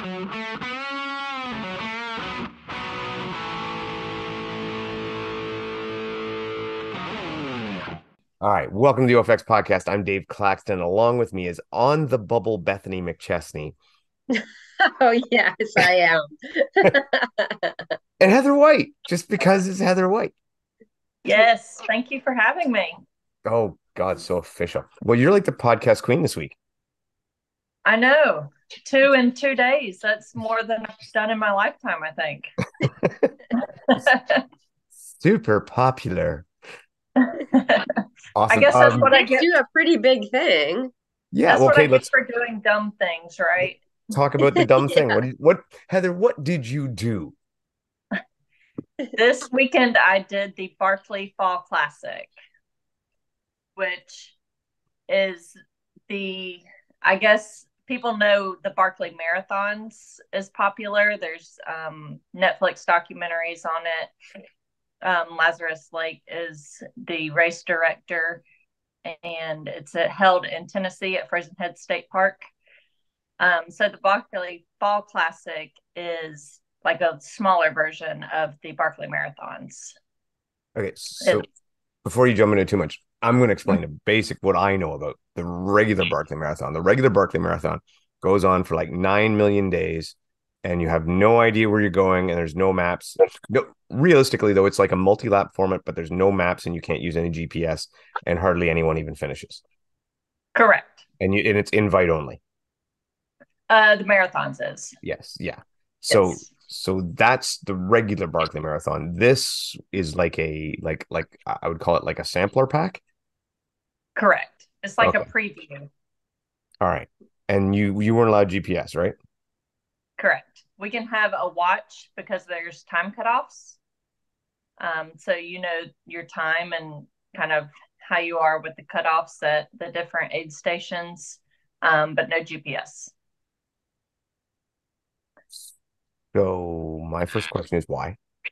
All right, welcome to the OFX podcast. I'm Dave Claxton. Along with me is on the bubble Bethany McChesney Oh, yes, I am. and Heather White, just because it's Heather White. Yes, thank you for having me. Oh God, so official. Well, you're like the podcast queen this week. I know, 2 in 2 days. That's more than I've done in my lifetime, I think. Super popular. I Awesome. guess that's what I Makes get. you a pretty big thing. Yeah, That's well, what I okay, get let's for doing dumb things, right? talk about the dumb thing. Yeah. What Heather, what did you do? This weekend, I did the Barkley Fall Classic, which is the, I guess people know the Barkley Marathons is popular. There's Netflix documentaries on it. Lazarus Lake is the race director, and it's held in Tennessee at Frozen Head State Park. So the Barkley Fall Classic is like a smaller version of the Barkley Marathons. Okay, so It's, before you jump into too much, I'm going to explain the basic what I know about the regular Barkley Marathon. The regular Barkley Marathon goes on for like 9 million days, and you have no idea where you're going, and there's no maps. No, realistically, though, it's like a multi-lap format, but there's no maps, and you can't use any GPS, and hardly anyone even finishes. correct. And it's invite only. The marathons is. Yes, yeah. So Yes, so that's the regular Barkley Marathon. This is like like I would call it like a sampler pack. correct. It's like a Okay. preview. All right. And you weren't allowed GPS, right? Correct. We can have a watch because there's time cutoffs. So you know your time and kind of how you are with the cutoffs at the different aid stations, but no GPS. So my first question is why?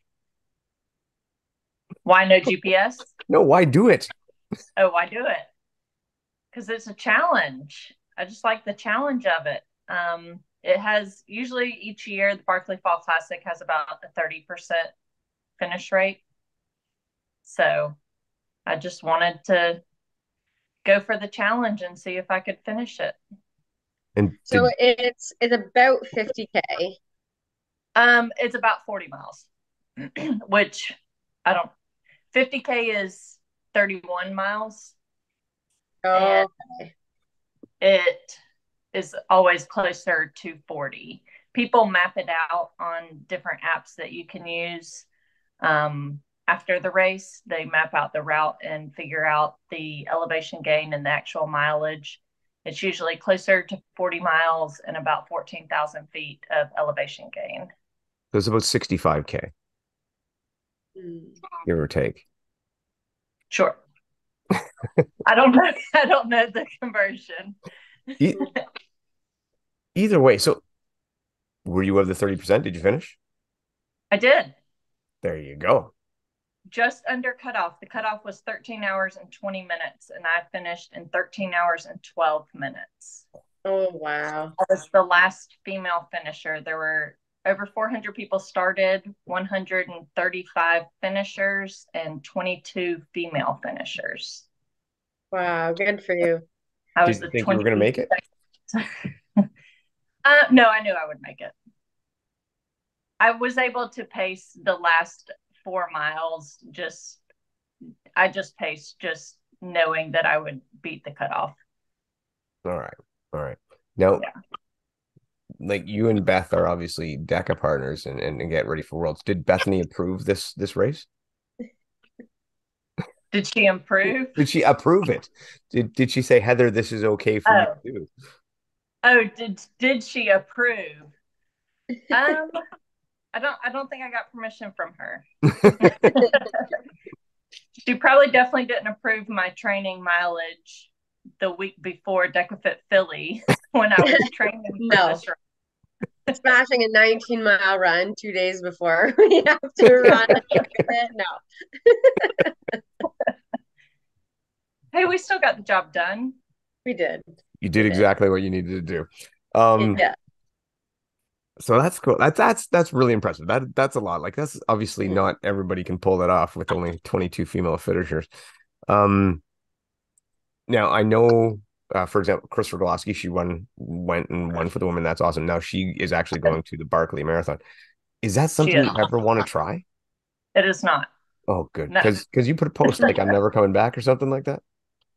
Why no GPS? No, why do it? Oh, why do it? Because it's a challenge. I just like the challenge of it. It has usually each year the Barkley Fall Classic has about a 30% finish rate. So I just wanted to go for the challenge and see if I could finish it. And So did it's about 50K. It's about 40 miles, which I don't 50K is 31 miles, and Oh, it is always closer to 40. People map it out on different apps that you can use. After the race, they map out the route and figure out the elevation gain and the actual mileage. It's usually closer to 40 miles and about 14,000 feet of elevation gain. there's about 65K, hmm. give or take. Sure. I don't know. I don't know the conversion. E- Either way, so were you of the 30%? Did you finish? I did There you go. just under cutoff. The cutoff was 13 hours and 20 minutes, and I finished in 13 hours and 12 minutes. Oh, wow. I was the last female finisher. There were over 400 people started, 135 finishers, and 22 female finishers. Wow, good for you. I was Did you the think you were going to 20. make it? No, I knew I would make it. I was able to pace the last 4 miles. I just paced, just knowing that I would beat the cutoff. All right. All right. Now, Yeah. like you and Beth are obviously DECA partners and get ready for Worlds. Did Bethany approve this race? Did she improve? Did she approve it? Did she say, Heather, this is okay for you Oh, to do? oh, did she approve? Um, I don't think I got permission from her. She probably definitely didn't approve my training mileage the week before DecaFit Philly when I was training for No, this race. smashing a 19-mile run 2 days before we have to run it. No. Hey, we still got the job done. We did. You We did did. exactly what you needed to do. Um, Yeah. So that's cool. That's really impressive. That's a lot. Like that's obviously not everybody can pull that off with only 22 female finishers. Um, Now I know, for example, Christopher Goloski, she went and won for the women. That's awesome. Now she is actually going to the Barkley Marathon. Is that She something is. you ever want to try? It is not. Oh, good. No. Because you put a post like I'm never coming back or something like that.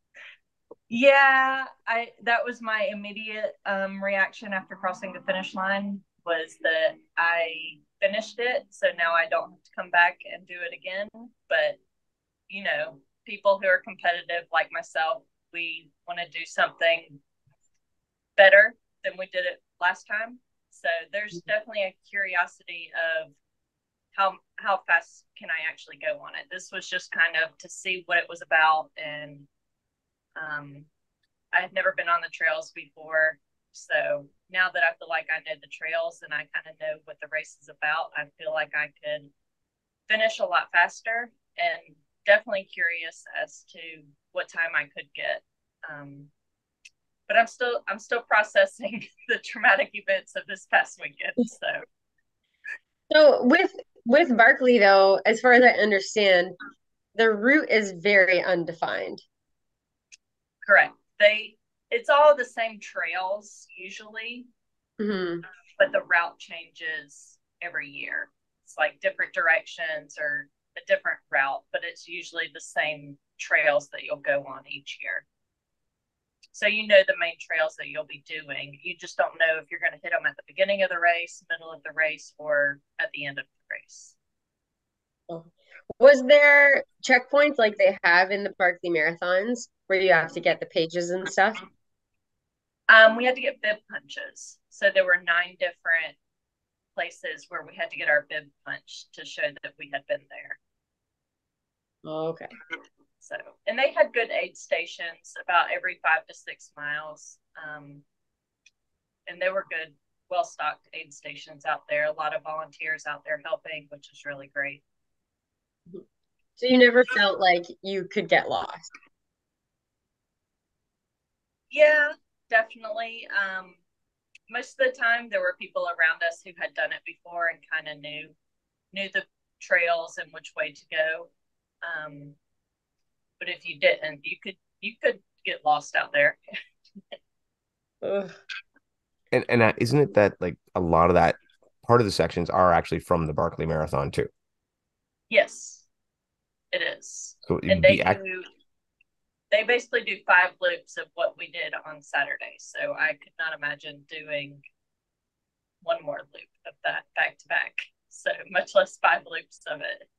Yeah, I that was my immediate reaction after crossing the finish line was that I finished it, so now I don't have to come back and do it again. But people who are competitive like myself, we want to do something better than we did it last time. So there's definitely a curiosity of how fast can I actually go on it. This was just kind of to see what it was about, and I had never been on the trails before. So now that I feel like I know the trails and I kind of know what the race is about, I feel like I could finish a lot faster, and definitely curious as to what time I could get. But I'm still processing the traumatic events of this past weekend. So with Barkley though, as far as I understand, the route is very undefined. Correct. It's all the same trails usually, Hmm. but the route changes every year. It's like different directions or a different route, but it's usually the same trails that you'll go on each year. So the main trails that you'll be doing. You just don't know if you're going to hit them at the beginning of the race, middle of the race, or at the end of the race. Was there checkpoints like they have in the Barkley marathons where you have to get the pages and stuff? We had to get bib punches. So there were 9 different places where we had to get our bib punch to show that we had been there. Okay. So, and they had good aid stations about every 5 to 6 miles. And they were good, well stocked aid stations out there. A lot of volunteers out there helping, which is really great. So you never felt like you could get lost. Yeah, definitely. Most of the time there were people around us who had done it before and kind of knew the trails and which way to go. But if you didn't, you could get lost out there. Ugh. And isn't it that like a lot of that part of the sections are actually from the Barkley Marathon too? Yes, it is. So And they basically do 5 loops of what we did on Saturday. So I could not imagine doing one more loop of that back to back. So much less 5 loops of it.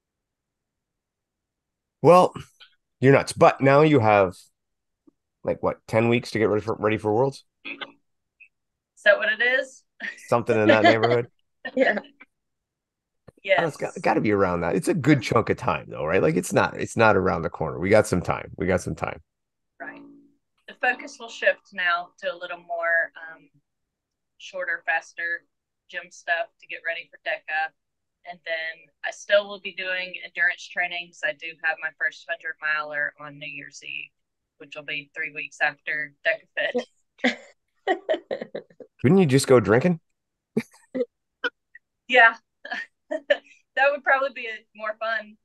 well, you're nuts. But now you have like what, 10 weeks to get ready for Worlds? Is that what it is? Something in that neighborhood. Yeah. It's Yes. got to be around that. It's a good chunk of time though, right? Like it's not around the corner. We got some time. We got some time. Right. The focus will shift now to a little more shorter, faster gym stuff to get ready for DECA. And then I still will be doing endurance training because I do have my first 100 miler on New Year's Eve, which will be 3 weeks after DECA Fit. Couldn't you just go drinking? Yeah, that would probably be more fun.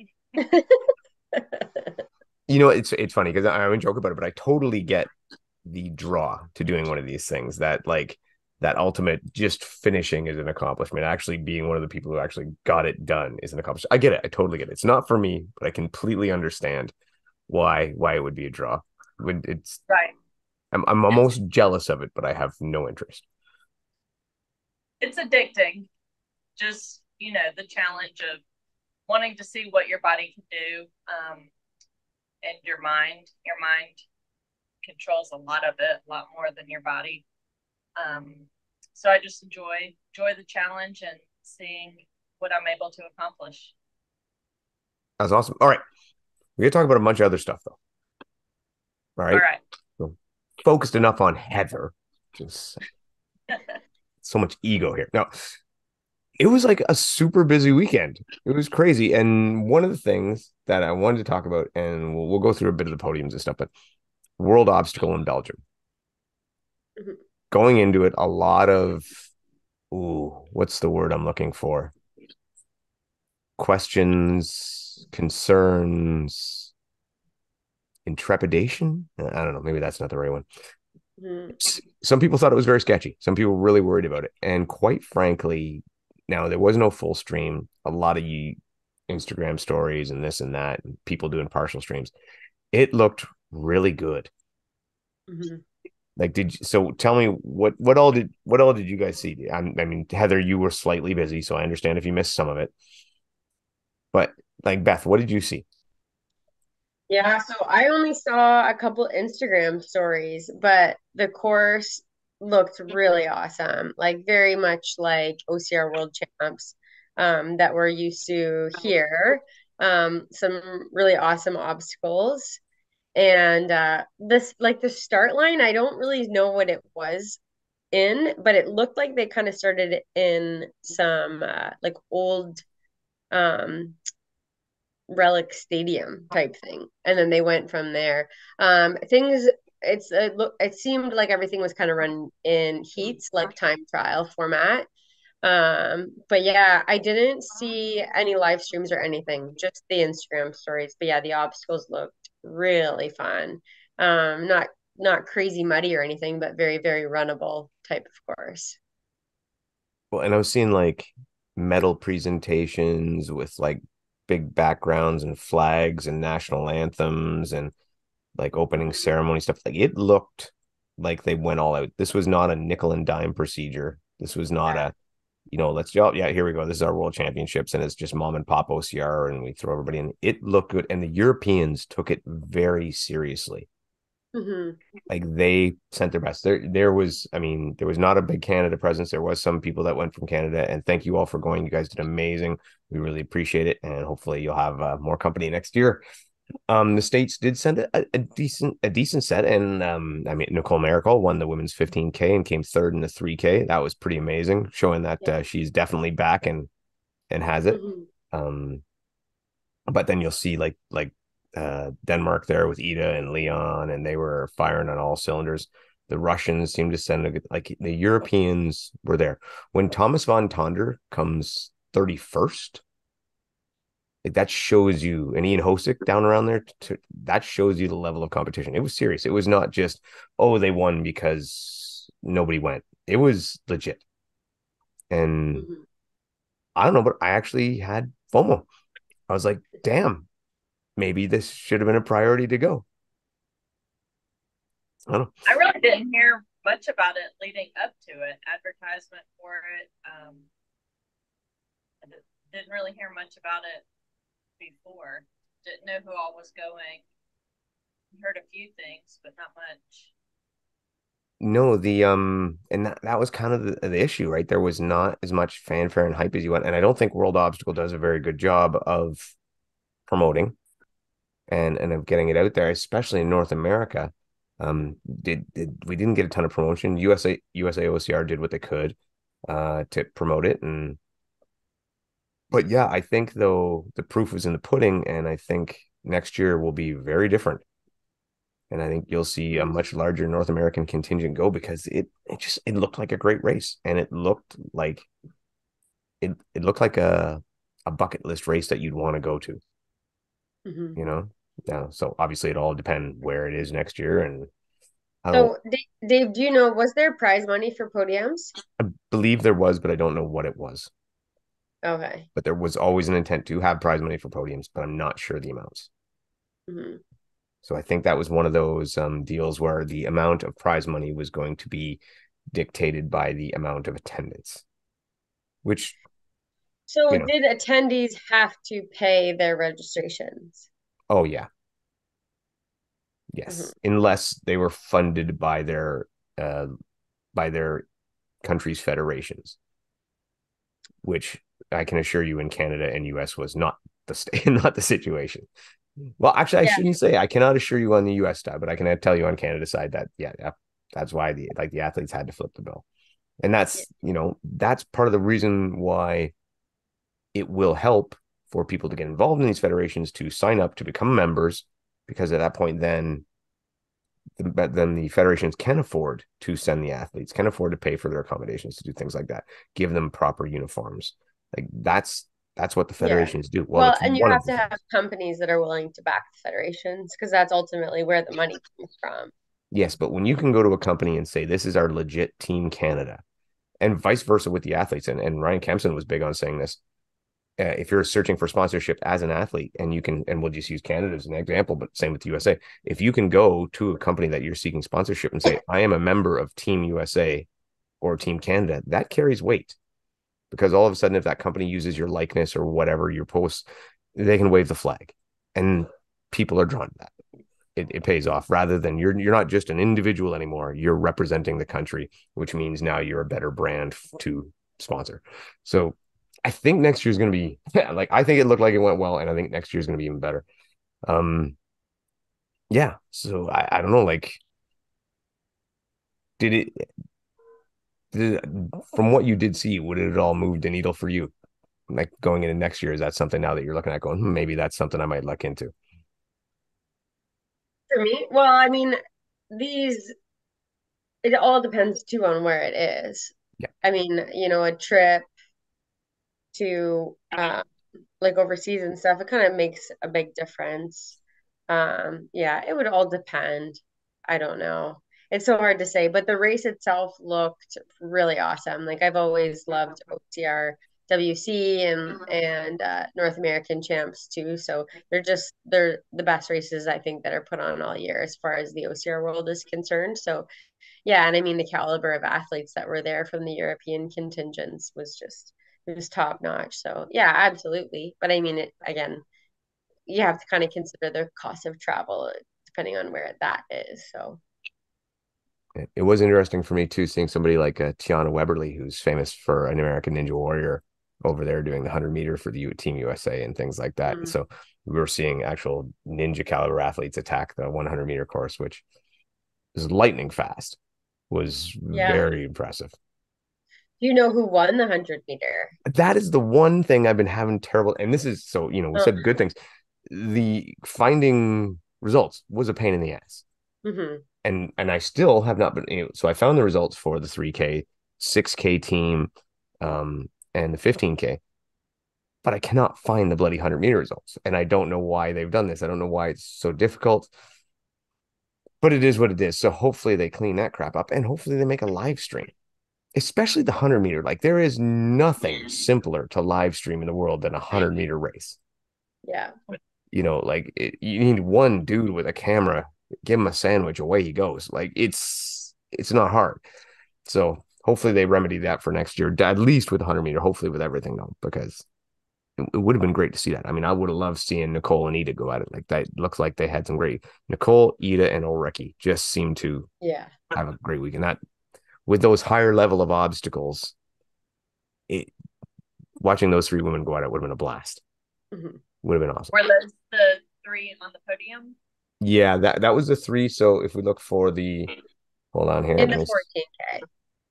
It's funny because I would joke about it, but I totally get the draw to doing one of these things. That like that ultimate just finishing is an accomplishment. Actually being one of the people who actually got it done is an accomplishment. I get it. I totally get it. It's not for me, but I completely understand why it would be a draw. It's Right. I'm almost jealous of it, but I have no interest. It's addicting. Just, the challenge of wanting to see what your body can do, and your mind. Your mind controls a lot of it, a lot more than your body. So I just enjoy the challenge and seeing what I'm able to accomplish. That's awesome. All right. We're gonna talk about a bunch of other stuff though. All All right. right. So, focused enough on Heather. Just so much ego here. No, it was like a super busy weekend. It was crazy. And one of the things that I wanted to talk about, and we'll go through a bit of the podiums and stuff, but World Obstacle in Belgium. Mhm. Going into it, a lot of ooh, what's the word I'm looking for? Questions, concerns, intrepidation. I don't know. Maybe that's not the right one. Mhm. Some people thought it was very sketchy. Some people were really worried about it. And quite frankly, now there was no full stream. A lot of Instagram stories and this and that, and people doing partial streams. It looked really good. Mhm. Like, so tell me what all did you guys see? I mean, Heather, you were slightly busy, so I understand if you missed some of it. But like Beth, what did you see? Yeah, so I only saw a couple Instagram stories, but the course looked really awesome. Like very much like OCR World Champs that we're used to here. Some really awesome obstacles. And this like the start line, I don't really know what it was in, but it looked like they kind of started in some like old um Relic Stadium type thing, and then they went from there. Things it seemed like everything was kind of run in heats, like time trial format. But yeah, I didn't see any live streams or anything, just the Instagram stories. But yeah, the obstacles looked really fun. Not crazy muddy or anything, but very, very runnable type of course. Well, and I was seeing like metal presentations with like big backgrounds and flags and national anthems and like opening ceremony stuff. Like it looked like they went all out. This was not a nickel and dime procedure. This was not Yeah. a, let's go. Yeah, here we go. This is our world championships, and it's just mom and pop OCR, and we throw everybody in. It looked good, and the Europeans took it very seriously. Hmm. Like they sent their best. There was, I mean, there was not a big Canada presence. There was some people that went from Canada, and thank you all for going. You guys did amazing. We really appreciate it, and hopefully you'll have more company next year. The states did send a decent set, and I mean Nicole Miracle won the women's 15K and came third in the 3K. That was pretty amazing, showing that Yeah. she's definitely back and has it. Hmm. Um, but then you'll see Denmark there with Ida and Leon, and they were firing on all cylinders. The Russians seemed to send like the Europeans were there. When Thomas von Tonder comes 31st, like that shows you, and Ian Hosick down around there, that shows you the level of competition. It was serious. It was not just, oh, they won because nobody went. It was legit. And Hmm. I don't know, but I actually had FOMO. I was like, damn, maybe this should have been a priority to go. I don't know. I really didn't hear much about it leading up to it. Advertisement for it. I didn't really hear much about it before. Didn't know who all was going. Heard a few things, but not much. No, and that was kind of the issue, right? There was not as much fanfare and hype as you want. And I don't think World Obstacle does a very good job of promoting and of getting it out there, especially in North America. Did we didn't get a ton of promotion. USA OCR did what they could to promote it. And but yeah, I think though the proof was in the pudding, and I think next year will be very different. And I think you'll see a much larger North American contingent go because it looked like a great race, and it looked like a bucket list race that you'd want to go to, Hmm. you know. Now, so obviously it all depends where it is next year, and I don't So, Dave, do you know, was there prize money for podiums? I believe there was, but I don't know what it was. Okay. But there was always an intent to have prize money for podiums, but I'm not sure the amounts. Hmm. So I think that was one of those deals where the amount of prize money was going to be dictated by the amount of attendance, which, So, you know, did attendees have to pay their registrations? oh yeah, yes, Hmm. unless they were funded uh, by their country's federations, which I can assure you in Canada and US was not the state, not the situation. Well, actually, I Yeah. shouldn't say I cannot assure you on the US side, but I can tell you on Canada side that yeah, that's why the athletes had to flip the bill. And Yeah. that's part of the reason why it will help for people to get involved in these federations to sign up to become members, because at that point then but then the federations can afford to send the athletes, can afford to pay for their accommodations, to do things like that, give them proper uniforms. Like that's what the Yeah. federations do. Well, Well, it's and you one of have the to have things. companies that are willing to back the federations because that's ultimately where the money comes from. Yes, but when you can go to a company and say this is our legit Team Canada, and vice versa with the athletes, and Ryan Kempson was big on saying this. If you're searching for sponsorship as an athlete, and you can, and we'll just use Canada as an example, but same with USA. If you can go to a company that you're seeking sponsorship and say, I am a member of Team USA or Team Canada, that carries weight, because all of a sudden, if that company uses your likeness or whatever your posts, they can wave the flag, and people are drawn to that. It pays off, rather than you're not just an individual anymore. You're representing the country, which means now you're a better brand to sponsor. So I think next year's going to be, yeah, like, I think it looked like it went well, and I think next year's going to be even better. Um, yeah. So I don't know, like, did it, did it, from what you did see, would it all move the needle for you? Like, going into next year, is that something now that you're looking at going, maybe that's something I might look into? For me, well, I mean, these it all depends too on where it is. Yeah. I mean, a trip to like overseas and stuff, it kind of makes a big difference. Yeah, it would all depend. I don't know. It's so hard to say, but the race itself looked really awesome. Like I've always loved OCR WC and North American champs too. So they're the best races I think that are put on all year as far as the OCR world is concerned. So yeah, and I mean the caliber of athletes that were there from the European contingents was just it was top notch. So yeah, absolutely. But I mean it again, you have to kind of consider the cost of travel depending on where that is. So It was interesting for me too, seeing somebody like Tiana Weberly, who's famous for an American Ninja Warrior, over there doing the 100 meter for the Team USA and things like that. mm, So we were seeing actual ninja caliber athletes attack the 100 meter course, which is lightning fast, was yeah. very impressive. Do you know who won the 100 meter? That is the one thing I've been having terrible. And this is, so, we Oh, said good things. The finding results was a pain in the ass. mm-hmm. And I still have not been, so I found the results for the 3K, 6K team, and the 15K, but I cannot find the bloody 100 meter results. And I don't know why they've done this. I don't know why it's so difficult, but it is what it is. So hopefully they clean that crap up, and hopefully they make a live stream, especially the 100 meter. Like, there is nothing simpler to live stream in the world than a 100 meter race. Yeah. Like, you need one dude with a camera, give him a sandwich, away he goes. Like, it's not hard. So hopefully they remedy that for next year, at least with the 100 meter, hopefully with everything though, because it would have been great to see that. I mean, I would have loved seeing Nicole and Ida go at it. Like, that looks like they had some great, Nicole, Ida, and Ulrike just seemed to Yeah. have a great week. And that, with those higher level of obstacles, it watching those three women go at it would have been a blast. Mm-hmm. Would have been awesome. Were those the three on the podium? Yeah, that was the three. So if we look for the, hold on here, In the 14K.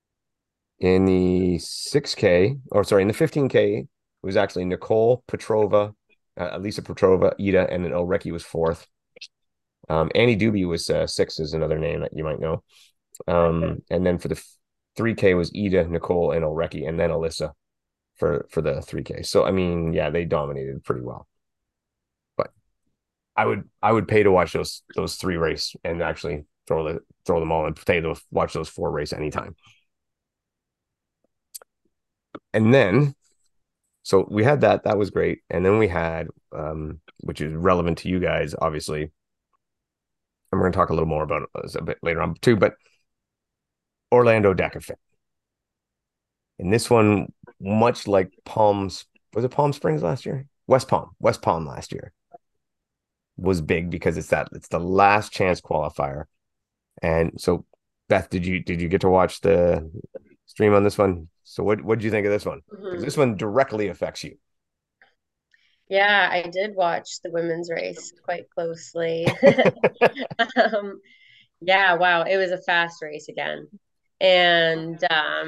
in the 6K, or sorry, in the 15K, it was actually Nicole Petrova, Elisa Petrova, Ida, and then Ulrike was fourth. Annie Doobie was sixth, is another name that you might know. And then for the 3K was Ida, Nicole, and Ulrike, and then Alyssa for the 3K. So I mean, yeah, they dominated pretty well. But I would pay to watch those three race, and actually throw them all and pay to watch those four race anytime. And then, so we had that was great. And then we had, which is relevant to you guys, obviously, and we're going to talk a little more about it a bit later on too, but Orlando DEKA. And this one, much like was it Palm Springs last year? West Palm last year was big, because it's the last chance qualifier. And so, Beth, did you get to watch the stream on this one? So what did you think of this one? Because Mm-hmm. this one directly affects you. Yeah, I did watch the women's race quite closely. um, yeah, wow, it was a fast race again. And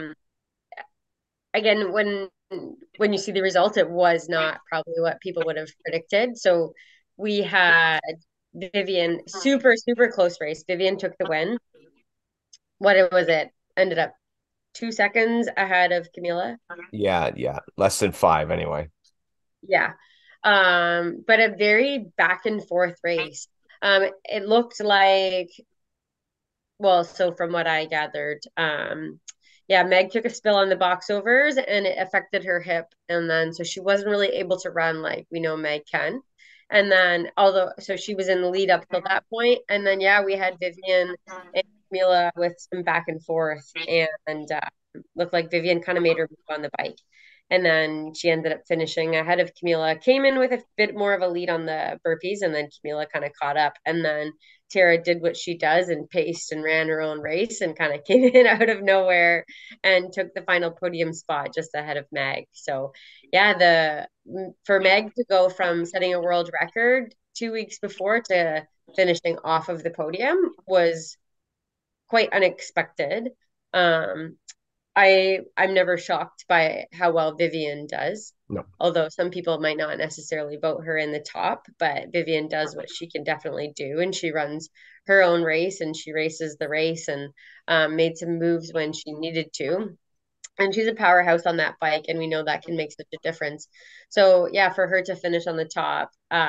again, when you see the result, it was not probably what people would have predicted. So we had Vivian, super, super close race. Vivian took the win. What was it? Ended up 2 seconds ahead of Camila. Yeah. Less than 5 anyway. Yeah. But a very back and forth race. It looked like, well, so from what I gathered, yeah, Meg took a spill on the box overs and it affected her hip. And then, so she wasn't really able to run like we know Meg can. And then, although, so she was in the lead up till that point. And then, yeah, we had Vivian and Camila with some back and forth. And looked like Vivian kind of made her move on the bike. And then she ended up finishing ahead of Camila, came in with a bit more of a lead on the burpees. And then Camila kind of caught up. And then Tara did what she does and paced and ran her own race and kind of came in out of nowhere and took the final podium spot just ahead of Meg. So yeah, the for Meg to go from setting a world record 2 weeks before to finishing off of the podium was quite unexpected. Um, I'm never shocked by how well Vivian does. No. Although some people might not necessarily vote her in the top, but Vivian does what she can definitely do, and she runs her own race and she races the race and made some moves when she needed to. And she's a powerhouse on that bike, and we know that can make such a difference. So yeah, for her to finish on the top,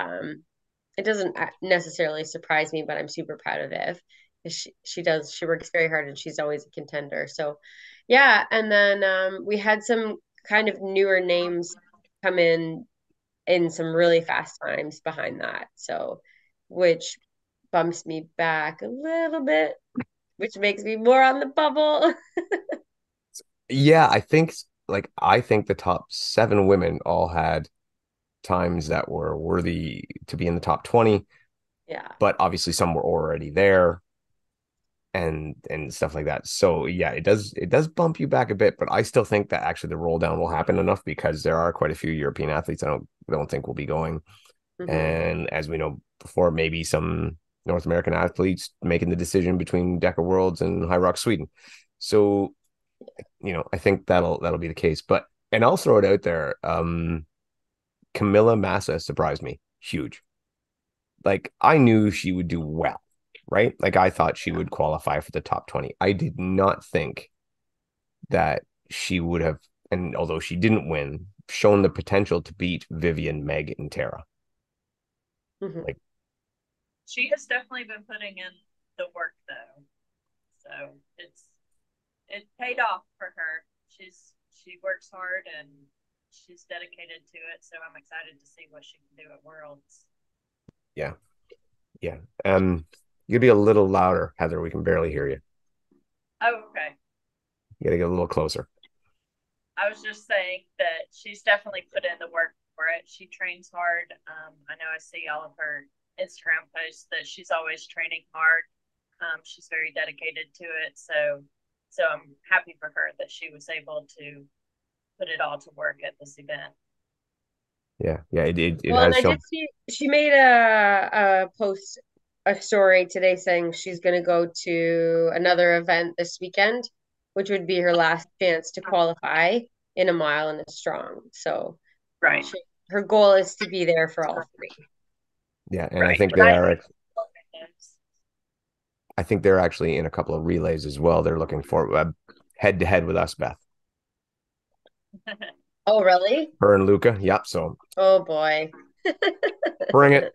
it doesn't necessarily surprise me, but I'm super proud of Viv. She works very hard and she's always a contender. So yeah, and then we had some kind of newer names come in some really fast times behind that. So which bumps me back a little bit, which makes me more on the bubble. Yeah, I think the top 7 women all had times that were worthy to be in the top 20, Yeah. but obviously some were already there and stuff like that. So yeah, it does bump you back a bit, but I still think that actually the roll down will happen enough because there are quite a few European athletes I don't think will be going. Mm-hmm. And as we know before, maybe some North American athletes making the decision between Deca Worlds and High Rock Sweden. So, I think that'll be the case. But and I'll throw it out there. Camilla Massa surprised me. Huge. Like I knew she would do well, right? Like I thought she would qualify for the top 20. I did not think that she would have, and although she didn't win, shown the potential to beat Vivian, Meg, and Tara. Mm-hmm. Like She has definitely been putting in the work though. So it paid off for her. She works hard and she's dedicated to it. So I'm excited to see what she can do at Worlds. yeah, yeah. You be a little louder, Heather. We can barely hear you. Oh, okay. You gotta get a little closer. I was just saying that she's definitely put in the work for it. She trains hard. I know I see all of her Instagram posts that she's always training hard. She's very dedicated to it. So I'm happy for her that she was able to put it all to work at this event. Yeah, it Well, and has I shown. did see she made a post, a story today saying she's going to go to another event this weekend, which would be her last chance to qualify in a mile and a strong. So, Right. her goal is to be there for all three. Yeah, and Right. I think they're actually in a couple of relays as well. They're looking for head to head with us, Beth. Oh, really? Her and Luca. Yep. So. Oh boy. Bring it.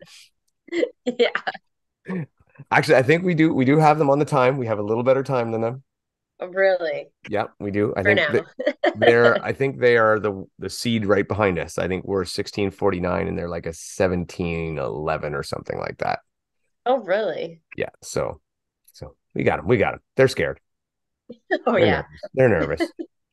Yeah. Actually, I think we do have them on the time. We have a little better time than them. Oh, really? Yeah, we do. I For think now. I think they are the seed right behind us. I think we're 16:49 and they're like a 17:11 or something like that. Oh, really? Yeah. So we got them. We got them. They're scared. Oh, They're yeah. nervous. They're nervous.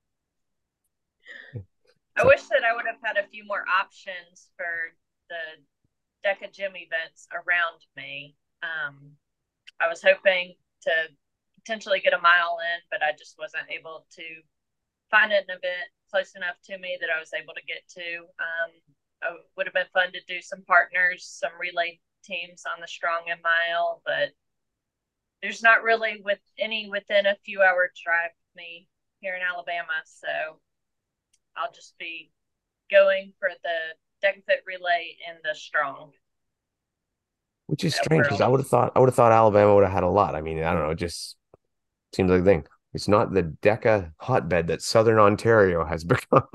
I wish that I would have had a few more options for the Deca Gym events around me. I was hoping to potentially get a mile in, but I just wasn't able to find an event close enough to me that I was able to get to. It would have been fun to do some partners, some relay teams on the strong and mile, but there's not really within a few hour drive of me here in Alabama. So I'll just be going for the DecaFit relay and the strong. which is at strange because Worlds. I would have thought Alabama would have had a lot. I mean, I don't know, it just seems like a thing. It's not the DECA hotbed that Southern Ontario has become.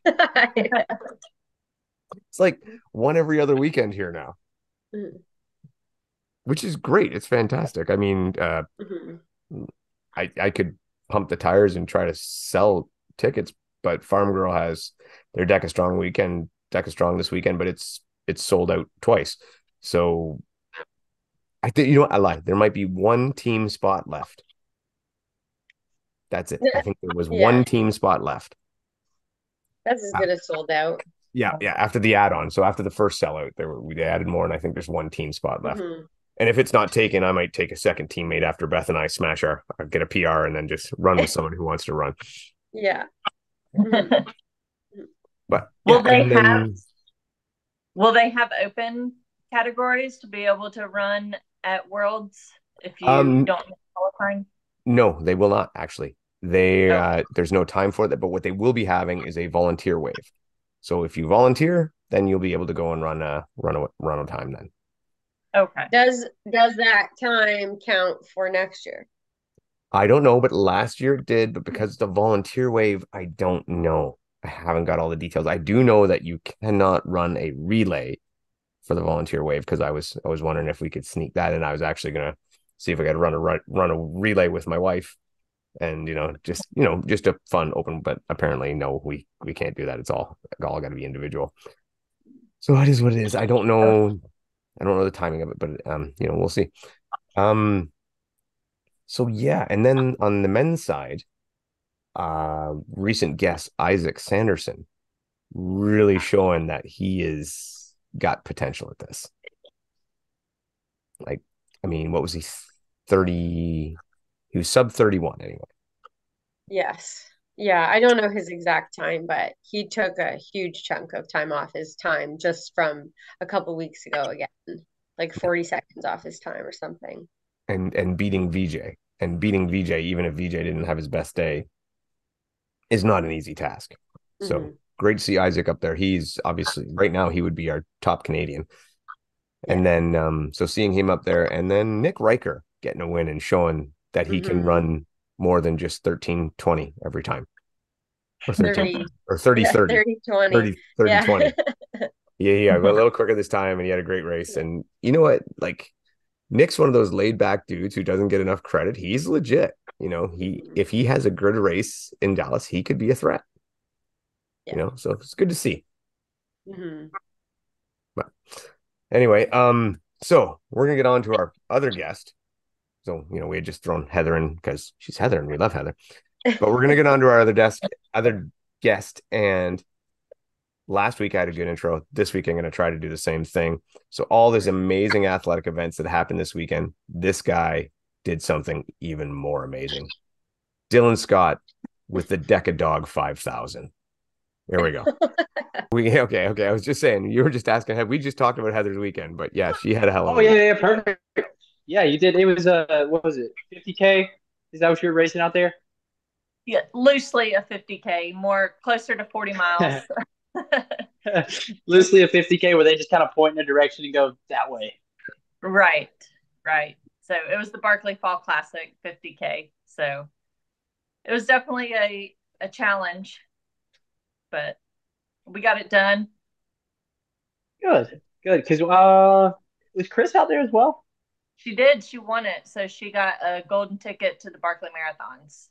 It's like one every other weekend here now, Mhm. which is great. It's fantastic. I mean, Mhm. I could pump the tires and try to sell tickets, but Farm Girl has their DECA Strong weekend, DECA Strong this weekend, but it's sold out twice. So I think, you know what? I lied. There might be one team spot left. That's it. I think there was Yeah, one team spot left. that's as good as sold out. Yeah, yeah. After the add-on, so after the first sellout, they added more, and I think there's one team spot left. Mhm. And if it's not taken, I might take a second teammate after Beth and I smash get a PR, and then just run with someone who wants to run. Yeah. Mhm. But Will yeah, they and have then will they have open categories to be able to run at Worlds if you um don't have qualifying? no, they will not actually. They Oh, there's no time for that, but what they will be having is a volunteer wave. So if you volunteer, then you'll be able to go and run a time then. okay. Does that time count for next year? I don't know, but last year it did, but because it's a volunteer wave, I don't know. I haven't got all the details. I do know that you cannot run a relay for the volunteer wave because I was wondering if we could sneak that in. I was actually gonna see if I could run a relay with my wife and just a fun open, but apparently no, we can't do that. It's all got to be individual. So it is what it is. I don't know the timing of it, but we'll see. Um so yeah, and then on the men's side, recent guest Isaac Sanderson really showing that he is got potential at this. Like, I mean, what was he, 30? He was sub 31 anyway. Yes. Yeah, I don't know his exact time, but he took a huge chunk of time off his time just from a couple weeks ago again, like 40 seconds off his time or something. And beating VJ, even if VJ didn't have his best day, is not an easy task. So Hmm. great to see Isaac up there. He's obviously right now he would be our top Canadian. Yeah. And then so seeing him up there, and then Nick Riker getting a win and showing that he can Hmm. run more than just 13:20 every time. Or 13 30, or 30 yeah, 30 30, 20. 30 30 Yeah. 20. Yeah, yeah, a little quicker this time, and he had a great race. And you know what? Like Nick's one of those laid back dudes who doesn't get enough credit. He's legit. He Mhm. if he has a good race in Dallas, he could be a threat. Yeah. So it's good to see. Hmm. But anyway, so we're gonna get on to our other guest. So, we had just thrown Heather in because she's Heather and we love Heather. But we're gonna get on to our other guest. And last week I had a good intro. This week I'm gonna try to do the same thing. So all these amazing athletic events that happened this weekend, this guy did something even more amazing. Dylan Scott with the Decadog 5000. There we go. Okay. I was just saying, you were just asking, have we just talked about Heather's weekend? But yeah, she had a hell of Oh a yeah, week. yeah, perfect. Yeah, you did. It was what was it? 50K? Is that what you were racing out there? Yeah, loosely a 50K, more closer to 40 miles. Loosely a 50K where they just kind of point in a direction and go that way. Right, right. So it was the Barkley Fall Classic 50K. So it was definitely a challenge, but we got it done. Good, good. Because was Chris out there as well? She did. She won it. So she got a golden ticket to the Barkley Marathons.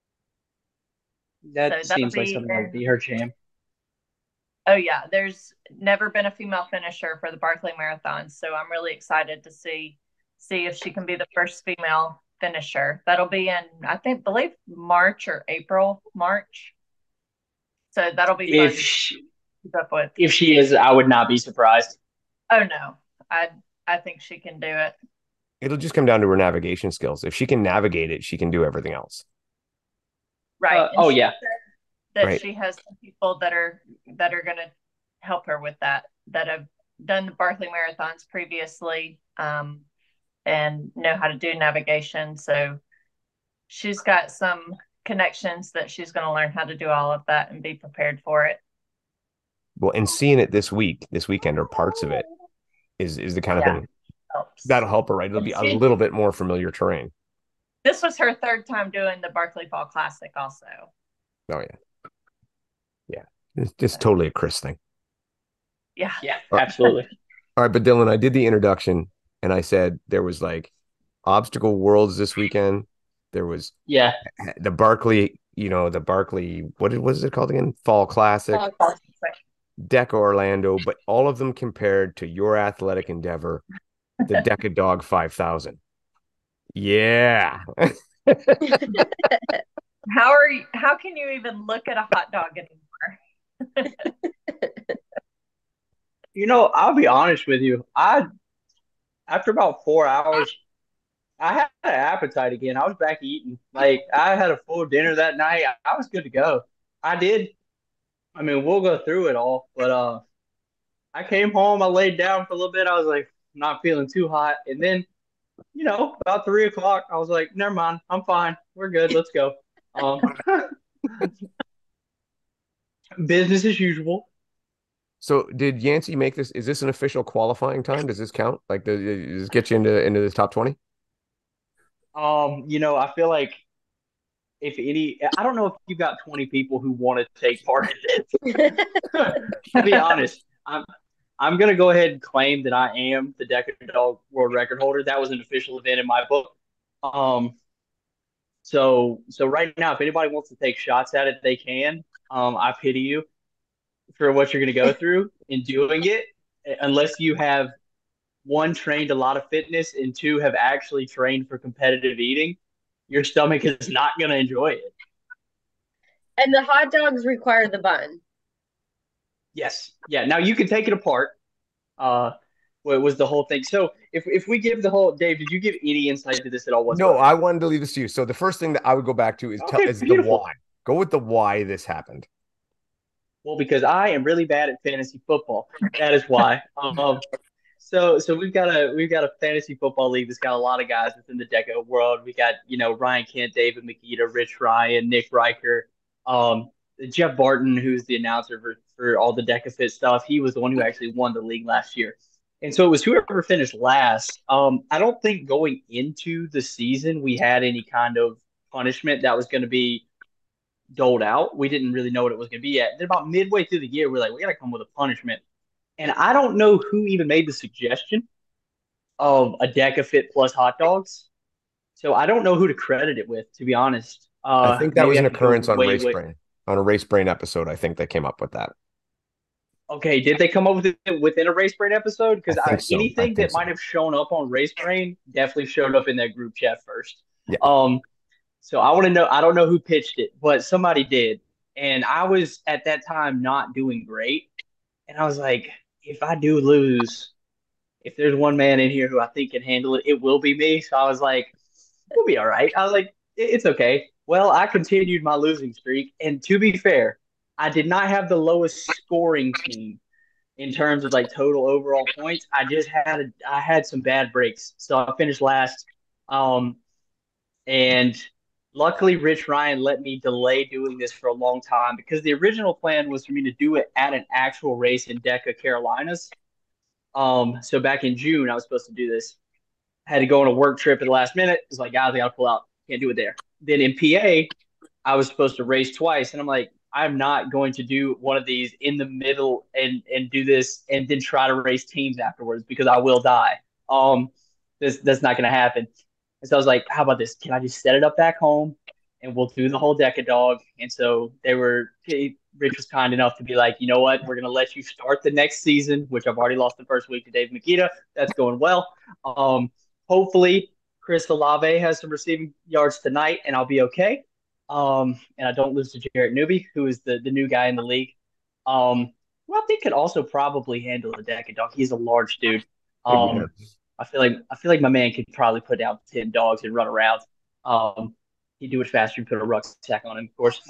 So That that'll seems like be something that would be in, her jam. oh yeah, there's never been a female finisher for the Barkley Marathons. So I'm really excited to see if she can be the first female finisher. That'll be in, believe March or April, March. So that'll be fun If to she, keep up with. if she is, I would not be surprised. Oh no, I think she can do it. It'll just come down to her navigation skills. If she can navigate it, she can do everything else. Right. And Oh she yeah, said that Right. she has some people that are going to help her with that have done the Barkley marathons previously, and know how to do navigation. So she's got some connections that she's going to learn how to do all of that and be prepared for it. Well, and seeing it this weekend, or parts of it, is the kind of Yeah. thing. helps. That'll help her, right? It'll be a little bit more familiar terrain. This was her third time doing the Barkley Fall Classic also. Oh, yeah. Yeah. It's just totally a Chris thing. Yeah. Yeah, absolutely. All right, but Dylan, I did the introduction and I said there was like obstacle worlds this weekend. There was the Barkley, the Barkley, what was it called again? Fall Classic, DECA Orlando, but all of them compared to your athletic endeavor, the DECA Dog 5000. Yeah. How can you even look at a hot dog anymore? I'll be honest with you. After about 4 hours, I had an appetite again. I was back eating. Like, I had a full dinner that night. I was good to go. I did. I mean, we'll go through it all, but I came home, I laid down for a little bit. I was like, not feeling too hot. And then, about 3 o'clock, I was like, never mind, I'm fine. We're good. Let's go. Business as usual. So did Yancey make this? Is this an official qualifying time? Does this count? Like, does this get you into the top 20? I feel like I don't know if you got 20 people who want to take part in this. To be honest, I'm gonna go ahead and claim that I am the DECA Dog world record holder. That was an official event in my book. So right now, if anybody wants to take shots at it, they can. I pity you for what you're gonna go through in doing it, unless you have one, trained a lot of fitness, and two, have actually trained for competitive eating. Your stomach is not gonna enjoy it. And the hot dogs require the bun. Yes. Yeah. Now you can take it apart. What was the whole thing? So if we give the whole, Dave, did you give any insight to this at all whatsoever? No, I wanted to leave this to you. So the first thing that I would go back to is the why. Go with the why this happened. Well, because I am really bad at fantasy football. That is why. So we've got a fantasy football league that's got a lot of guys within the DECA world. We got Ryan Kent, David Makita, Rich Ryan, Nick Riker, Jeff Barton, who's the announcer for all the DECA Fit stuff. He was the one who actually won the league last year. And so it was whoever finished last. I don't think going into the season we had any kind of punishment that was going to be doled out. We didn't really know what it was going to be yet. Then about midway through the year, we're like, we got to come with a punishment. And I don't know who even made the suggestion of a DECA Fit plus hot dogs. So I don't know who to credit it with, to be honest. I think that was an occurrence on Race Brain. On a Race Brain episode, I think they came up with that. Okay, did they come up with it within a Race Brain episode? Because anything that might have shown up on Race Brain definitely showed up in that group chat first. Yeah. So I want to know. I don't know who pitched it, but somebody did, and I was at that time not doing great, and I was like, if I do lose, if there's one man in here who I think can handle it, it will be me. So I was like, we'll be all right. I was like, it's okay. Well, I continued my losing streak, and to be fair, I did not have the lowest scoring team in terms of like total overall points. I had some bad breaks, so I finished last. And luckily, Rich Ryan let me delay doing this for a long time because the original plan was for me to do it at an actual race in DECA Carolinas. So back in June, I was supposed to do this. I had to go on a work trip at the last minute. It's like, guys, I got to pull out. Can't do it there. Then in PA, I was supposed to race twice, and I'm like, I'm not going to do one of these in the middle and do this and then try to race teams afterwards because I will die. That's not going to happen. And so I was like, how about this? Can I just set it up back home and we'll do the whole DECA Dog? And so Rich was kind enough to be like, you know what? We're going to let you start the next season, which I've already lost the first week to Dave Makita. That's going well. Hopefully Chris Olave has some receiving yards tonight and I'll be okay. And I don't lose to Jarrett Newby, who is the new guy in the league. Well, I think could also probably handle a DECA Dog. He's a large dude. I feel like my man could probably put down 10 dogs and run around. He'd do it faster and put a rucksack on him, of course.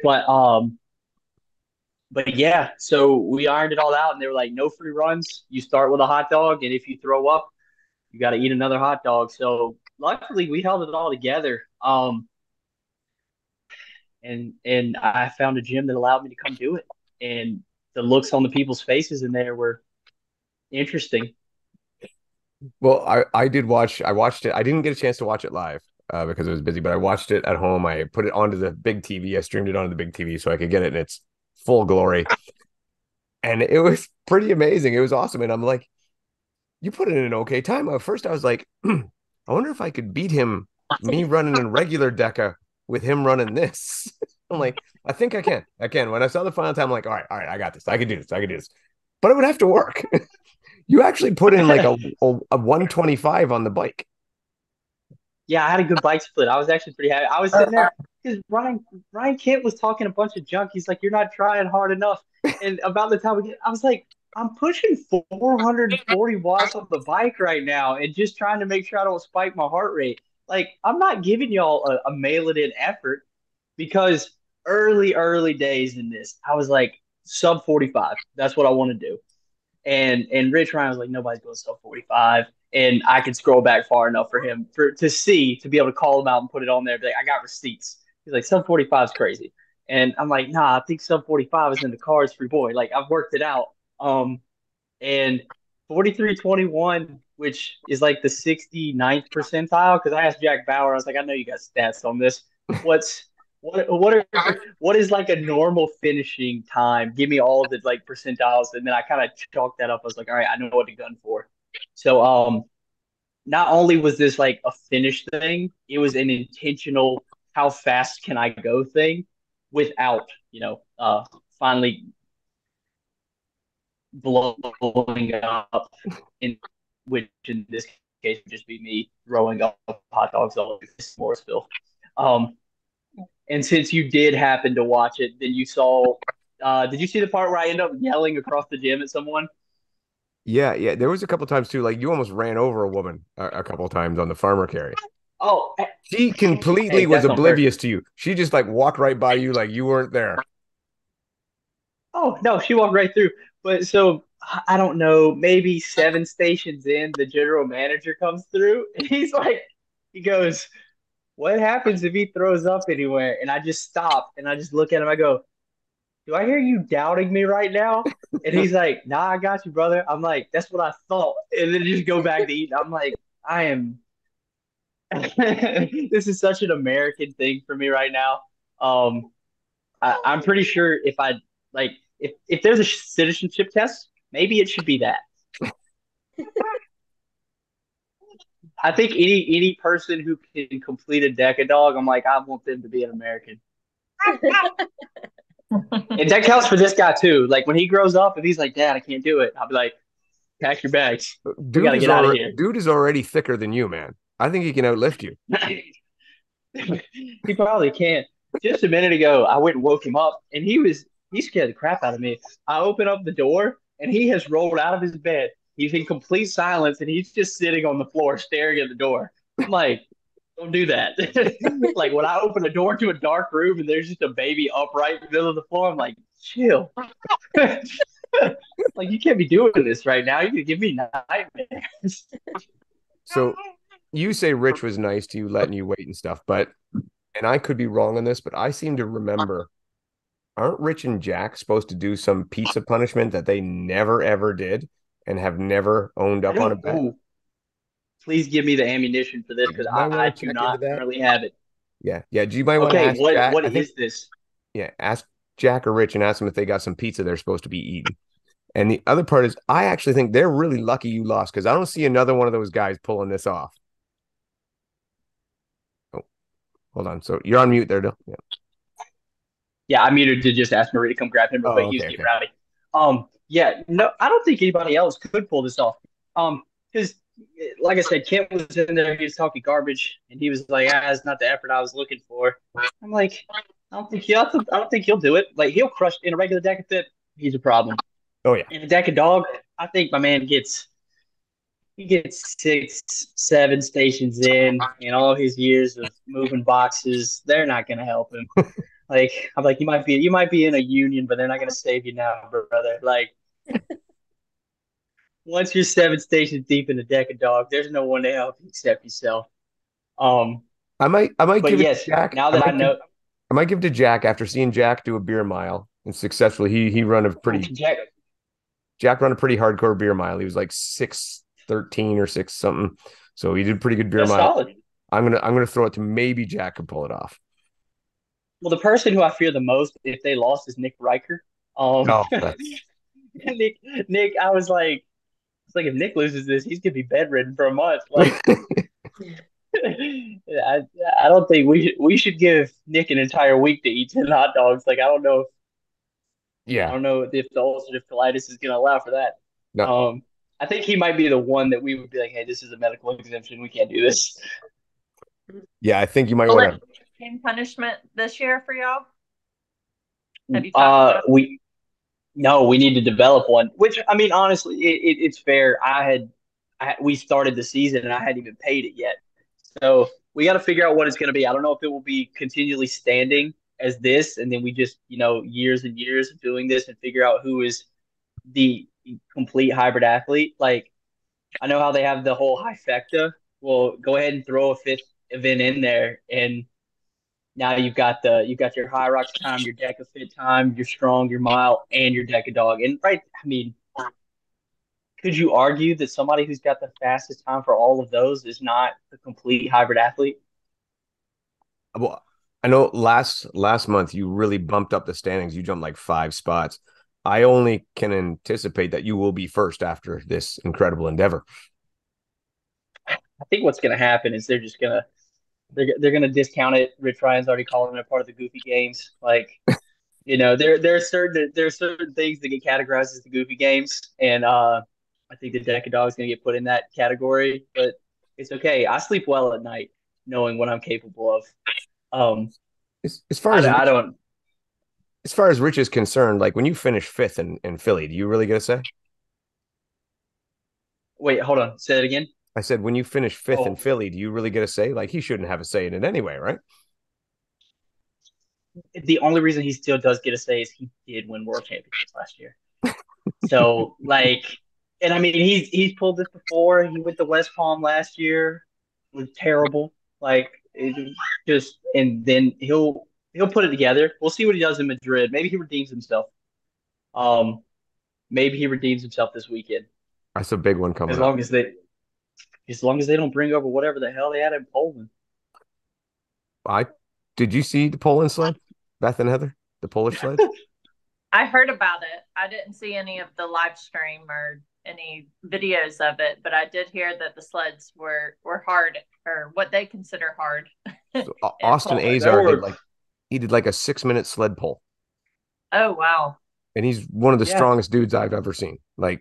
But yeah, so we ironed it all out, and they were like, no free runs. You start with a hot dog, and if you throw up, you got to eat another hot dog. So luckily, we held it all together. And I found a gym that allowed me to come do it. And the looks on the people's faces in there were interesting. Well, I watched it. I didn't get a chance to watch it live because I was busy, but I watched it at home. I put it onto the big TV. I streamed it onto the big TV so I could get it in its full glory. And it was pretty amazing. It was awesome. And I'm like, you put it in an okay time. At first, I was like, I wonder if I could beat him, me running a regular Deca with him running this. I'm like, I think I can. I can. When I saw the final time, I'm like, all right, I got this. I can do this. I can do this. But it would have to work. You actually put in like a 125 on the bike. Yeah, I had a good bike split. I was actually pretty happy. I was sitting there because Ryan Kent was talking a bunch of junk. He's like, "You're not trying hard enough." And about the time we get, I was like, "I'm pushing 440 watts on the bike right now, and just trying to make sure I don't spike my heart rate. Like, I'm not giving y'all a mail it in effort because early days in this, I was like sub 45. That's what I want to do. And Rich Ryan was like, nobody's going to sub 45. And I could scroll back far enough for him to be able to call him out and put it on there. Be like, I got receipts. He's like, sub 45 is crazy. And I'm like, nah, I think sub 45 is in the cards for your boy. Like, I've worked it out. And 43.21, which is like the 69th percentile, because I asked Jack Bauer, I was like, I know you got stats on this. What's what is like a normal finishing time? Give me all the like percentiles, and then I kind of chalked that up. I was like, all right, I know what to gun for. So not only was this like a finish thing, it was an intentional how fast can I go thing without, finally blowing up in which in this case would just be me throwing up hot dogs all over Morrisville. And since you did happen to watch it, then you saw. Did you see the part where I end up yelling across the gym at someone? Yeah, yeah. There was a couple times too, like you almost ran over a woman a couple times on the farmer carry. Oh, She completely hey, was that's on purpose. oblivious to you. She just like walked right by you like you weren't there. Oh no, she walked right through. But so I don't know, maybe 7 stations in, the general manager comes through, and he goes, "What happens if he throws up anywhere?" And I just stop and I just look at him. I go, "Do I hear you doubting me right now?" And he's like, "Nah, I got you, brother." I'm like, "That's what I thought," and then just go back to eating. I'm like, I am. This is such an American thing for me right now. Um, I'm pretty sure if I like if there's a citizenship test, maybe it should be that. I think any person who can complete a decadog, I'm like, I want them to be an American. And that counts for this guy too. Like when he grows up, if he's like, Dad, I can't do it, I'll be like, pack your bags. We got to get out of here. Dude is already thicker than you, man. I think he can outlift you. He probably can't. Just a minute ago, I went and woke him up, and he scared the crap out of me. I open up the door, and he has rolled out of his bed. He's in complete silence, and he's just sitting on the floor staring at the door. I'm like, don't do that. Like when I open a door to a dark room and there's just a baby upright in the middle of the floor, I'm like, chill. Like you can't be doing this right now. You could give me nightmares. So you say Rich was nice to you, letting you wait and stuff, but and I could be wrong on this, but I seem to remember, aren't Rich and Jack supposed to do some pizza punishment that they never ever did and have never owned I up on a don't. bet? Ooh, please give me the ammunition for this because You might I want to do check into not that. currently have it. Yeah, yeah. You might want to Okay, ask Jack. what I think, is this? yeah, ask Jack or Rich and ask them if they got some pizza they're supposed to be eating. And the other part is, I actually think they're really lucky you lost because I don't see another one of those guys pulling this off. Oh, hold on. So you're on mute there, Dill. Yeah. Yeah, I muted to just ask Marie to come grab him real quick. Oh, He was okay, getting okay. rowdy. Yeah, no, I don't think anybody else could pull this off. Because like I said, Kent was in there, he was talking garbage, and he was like, "Ah, it's not the effort I was looking for." I'm like, I don't think he'll do it. Like he'll crush in a regular deck of fit. He's a problem. Oh yeah. In a deck of dog, I think my man gets 6, 7 stations in, and all his years of moving boxes, they're not gonna help him. Like I'm like, you might be in a union, but they're not gonna save you now, brother. Like once you're 7 stations deep in the deck of dog, there's no one to help you except yourself. Um, I might but give it yes, to Jack. now that I know, I might give it to Jack after seeing Jack do a beer mile and successfully he run a oh, pretty Jack run a pretty hardcore beer mile. He was like 6 613 or 6 something. So he did pretty good beer That's mile. solid. I'm gonna throw it to maybe Jack could pull it off. Well, the person who I fear the most if they lost is Nick Riker. Oh, that's Nick, I was like, it's like if Nick loses this, he's gonna be bedridden for a month. Like, I don't think we should give Nick an entire week to eat 10 hot dogs. Like, I yeah. don't know if the ulcerative colitis is gonna allow for that. No, I think he might be the one that we would be like, hey, this is a medical exemption. We can't do this. yeah, I think you might Will want it to. be punishment this year for y'all? Have you talked about We No, we need to develop one. Which I mean, honestly, it's fair. We started the season and I hadn't even paid it yet, so we got to figure out what it's going to be. I don't know if it will be continually standing as this, and then we just years and years of doing this and figure out who is the complete hybrid athlete. Like I know how they have the whole trifecta. Well, go ahead and throw a fifth event in there, and now you've got your high rocks time, your deca fit time, your strong, your mile, and your deca dog. And right, I mean, could you argue that somebody who's got the fastest time for all of those is not a complete hybrid athlete? Well, I know last month you really bumped up the standings. You jumped like 5 spots. I only can anticipate that you will be first after this incredible endeavor. I think what's going to happen is they're gonna discount it. Rich Ryan's already calling it part of the goofy games. Like there are certain things that get categorized as the goofy games, and I think the Deca Dog is gonna get put in that category. But it's okay. I sleep well at night knowing what I'm capable of. Um, As far as I don't. Rich is concerned, like when you finish fifth in Philly, do you really get a say? Wait, hold on. Say it again. I said, when you finish fifth in Oh, Philly, do you really get a say? Like he shouldn't have a say in it anyway, right? the only reason he still does get a say is he did win world championships last year. So like, and I mean he's pulled this before. He went to West Palm last year, it was terrible. Like it just, and then he'll put it together. We'll see what he does in Madrid. Maybe he redeems himself. Um, maybe he redeems himself this weekend. That's a big one As coming up. long as they as long as they don't bring over whatever the hell they had in Poland. I did you see the Poland sled, Beth and Heather, the Polish sled? I heard about it. I didn't see any of the live stream or any videos of it, but I did hear that the sleds were hard, or what they consider hard So, in Austin Poland. There Azar were did like a 6 minute sled pull, Oh wow. and he's one of the yeah strongest dudes I've ever seen.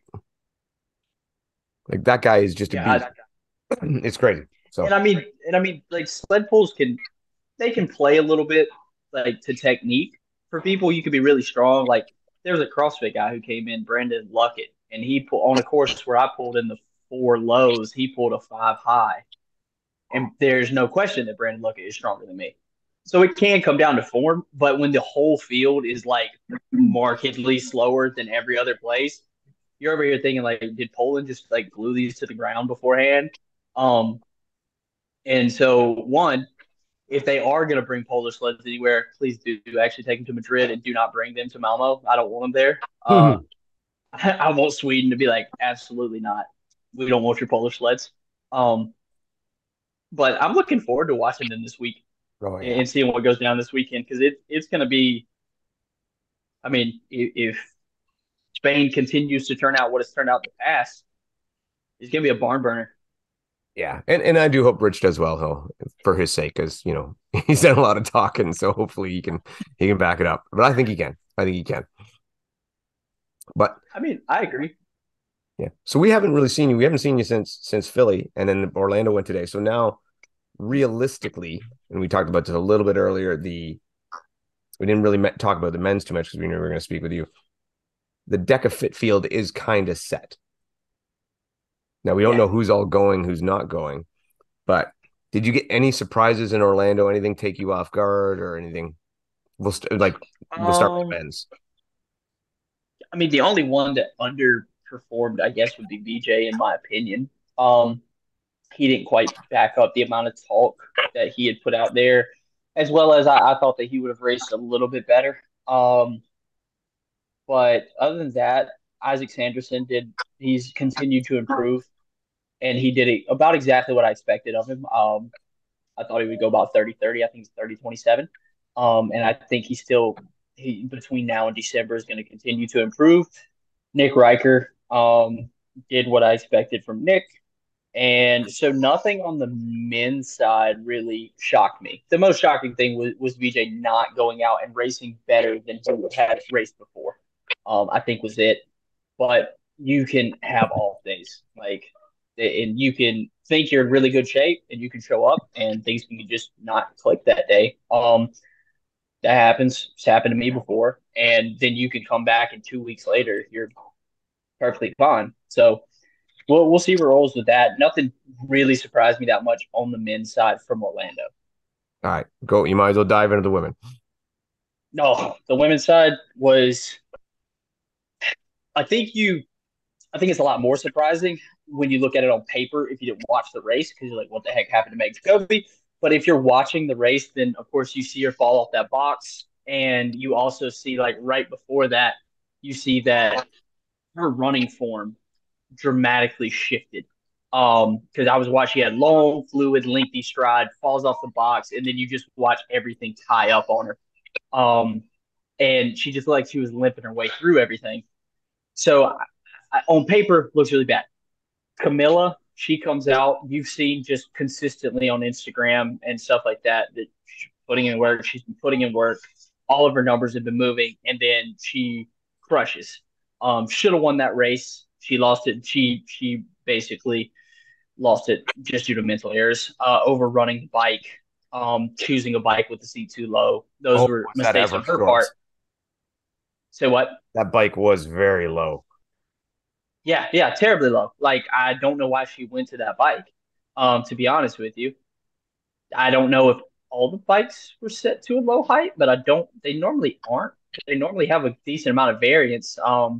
Like that guy is just a yeah beast. It's crazy. So and I mean like sled pulls can play a little bit like to technique. For people, you could be really strong. Like there was a CrossFit guy who came in, Brandon Luckett, and he pulled on a course where I pulled in the four lows. He pulled a five high, and there's no question that Brandon Luckett is stronger than me. So it can come down to form, but when the whole field is like markedly slower than every other place, you're over here thinking like, did Poland just like glue these to the ground beforehand? Um, and so one, if they are going to bring polar sleds anywhere, please do actually take them to Madrid and do not bring them to Malmo. I don't want them there. oh I want Sweden to be like, absolutely not. We don't want your polar sleds. Um, but I'm looking forward to watching them this week yeah. and seeing what goes down this weekend because it's going to be. I mean, if Spain continues to turn out what it's turned out in the past, it's going to be a barn burner. Yeah, and I do hope Rich does well, though, for his sake, because he's done a lot of talking, so hopefully he can back it up. But I think he can. I think he can. But I mean, I agree. yeah, so we haven't really seen you. We haven't seen you since Philly, and then Orlando went today. So now, realistically, and we talked about this a little bit earlier. We didn't really talk about the men's too much because we knew we were going to speak with you. The Deca Fit field is kind of set. Now we don't Yeah. know who's all going, who's not going. But did you get any surprises in Orlando? Anything take you off guard or anything? We'll start with Um, the men's. I mean, the only one that underperformed, I guess, would be BJ, in my opinion. Um, he didn't quite back up the amount of talk that he had put out there, as well as I thought that he would have raced a little bit better. But other than that, Isaac Sanderson did. He's continued to improve. and he did it about exactly what I expected of him. I thought he would go about 30-30. I think it's 30-27. And I think he between now and December is going to continue to improve. Nick Riker did what I expected from Nick. And so nothing on the men's side really shocked me. The most shocking thing was VJ not going out and racing better than he had raced before. I think was it. But you can have all days. And you can think you're in really good shape and you can show up and things can just not click that day. That happens. It's happened to me before. And then you can come back and 2 weeks later, you're perfectly fine. So we'll see where it rolls with that. Nothing really surprised me that much on the men's side from Orlando. All right, go. You might as well dive into the women. No, the women's side was. I think it's a lot more surprising when you look at it on paper if you didn't watch the race because you're like, what the heck happened to Meg Jacoby? But if you're watching the race, then of course you see her fall off that box, and you also see like right before that, you see that her running form dramatically shifted. Because I was watching, she had long, fluid, lengthy stride, falls off the box, and then you just watch everything tie up on her. And she just looked like she was limping her way through everything. So on paper, looks really bad. Camilla, she comes out. You've seen just consistently on Instagram and stuff like that she's putting in work. She's been putting in work. All of her numbers have been moving, and then she crushes. Should have won that race. She lost it. She basically lost it just due to mental errors. Overrunning the bike, choosing a bike with the seat too low. Those were mistakes on her part. Say what? That bike was very low. Yeah, terribly low. Like, I don't know why she went to that bike. To be honest with you, I don't know if all the bikes were set to a low height, but they normally aren't. They normally have a decent amount of variance.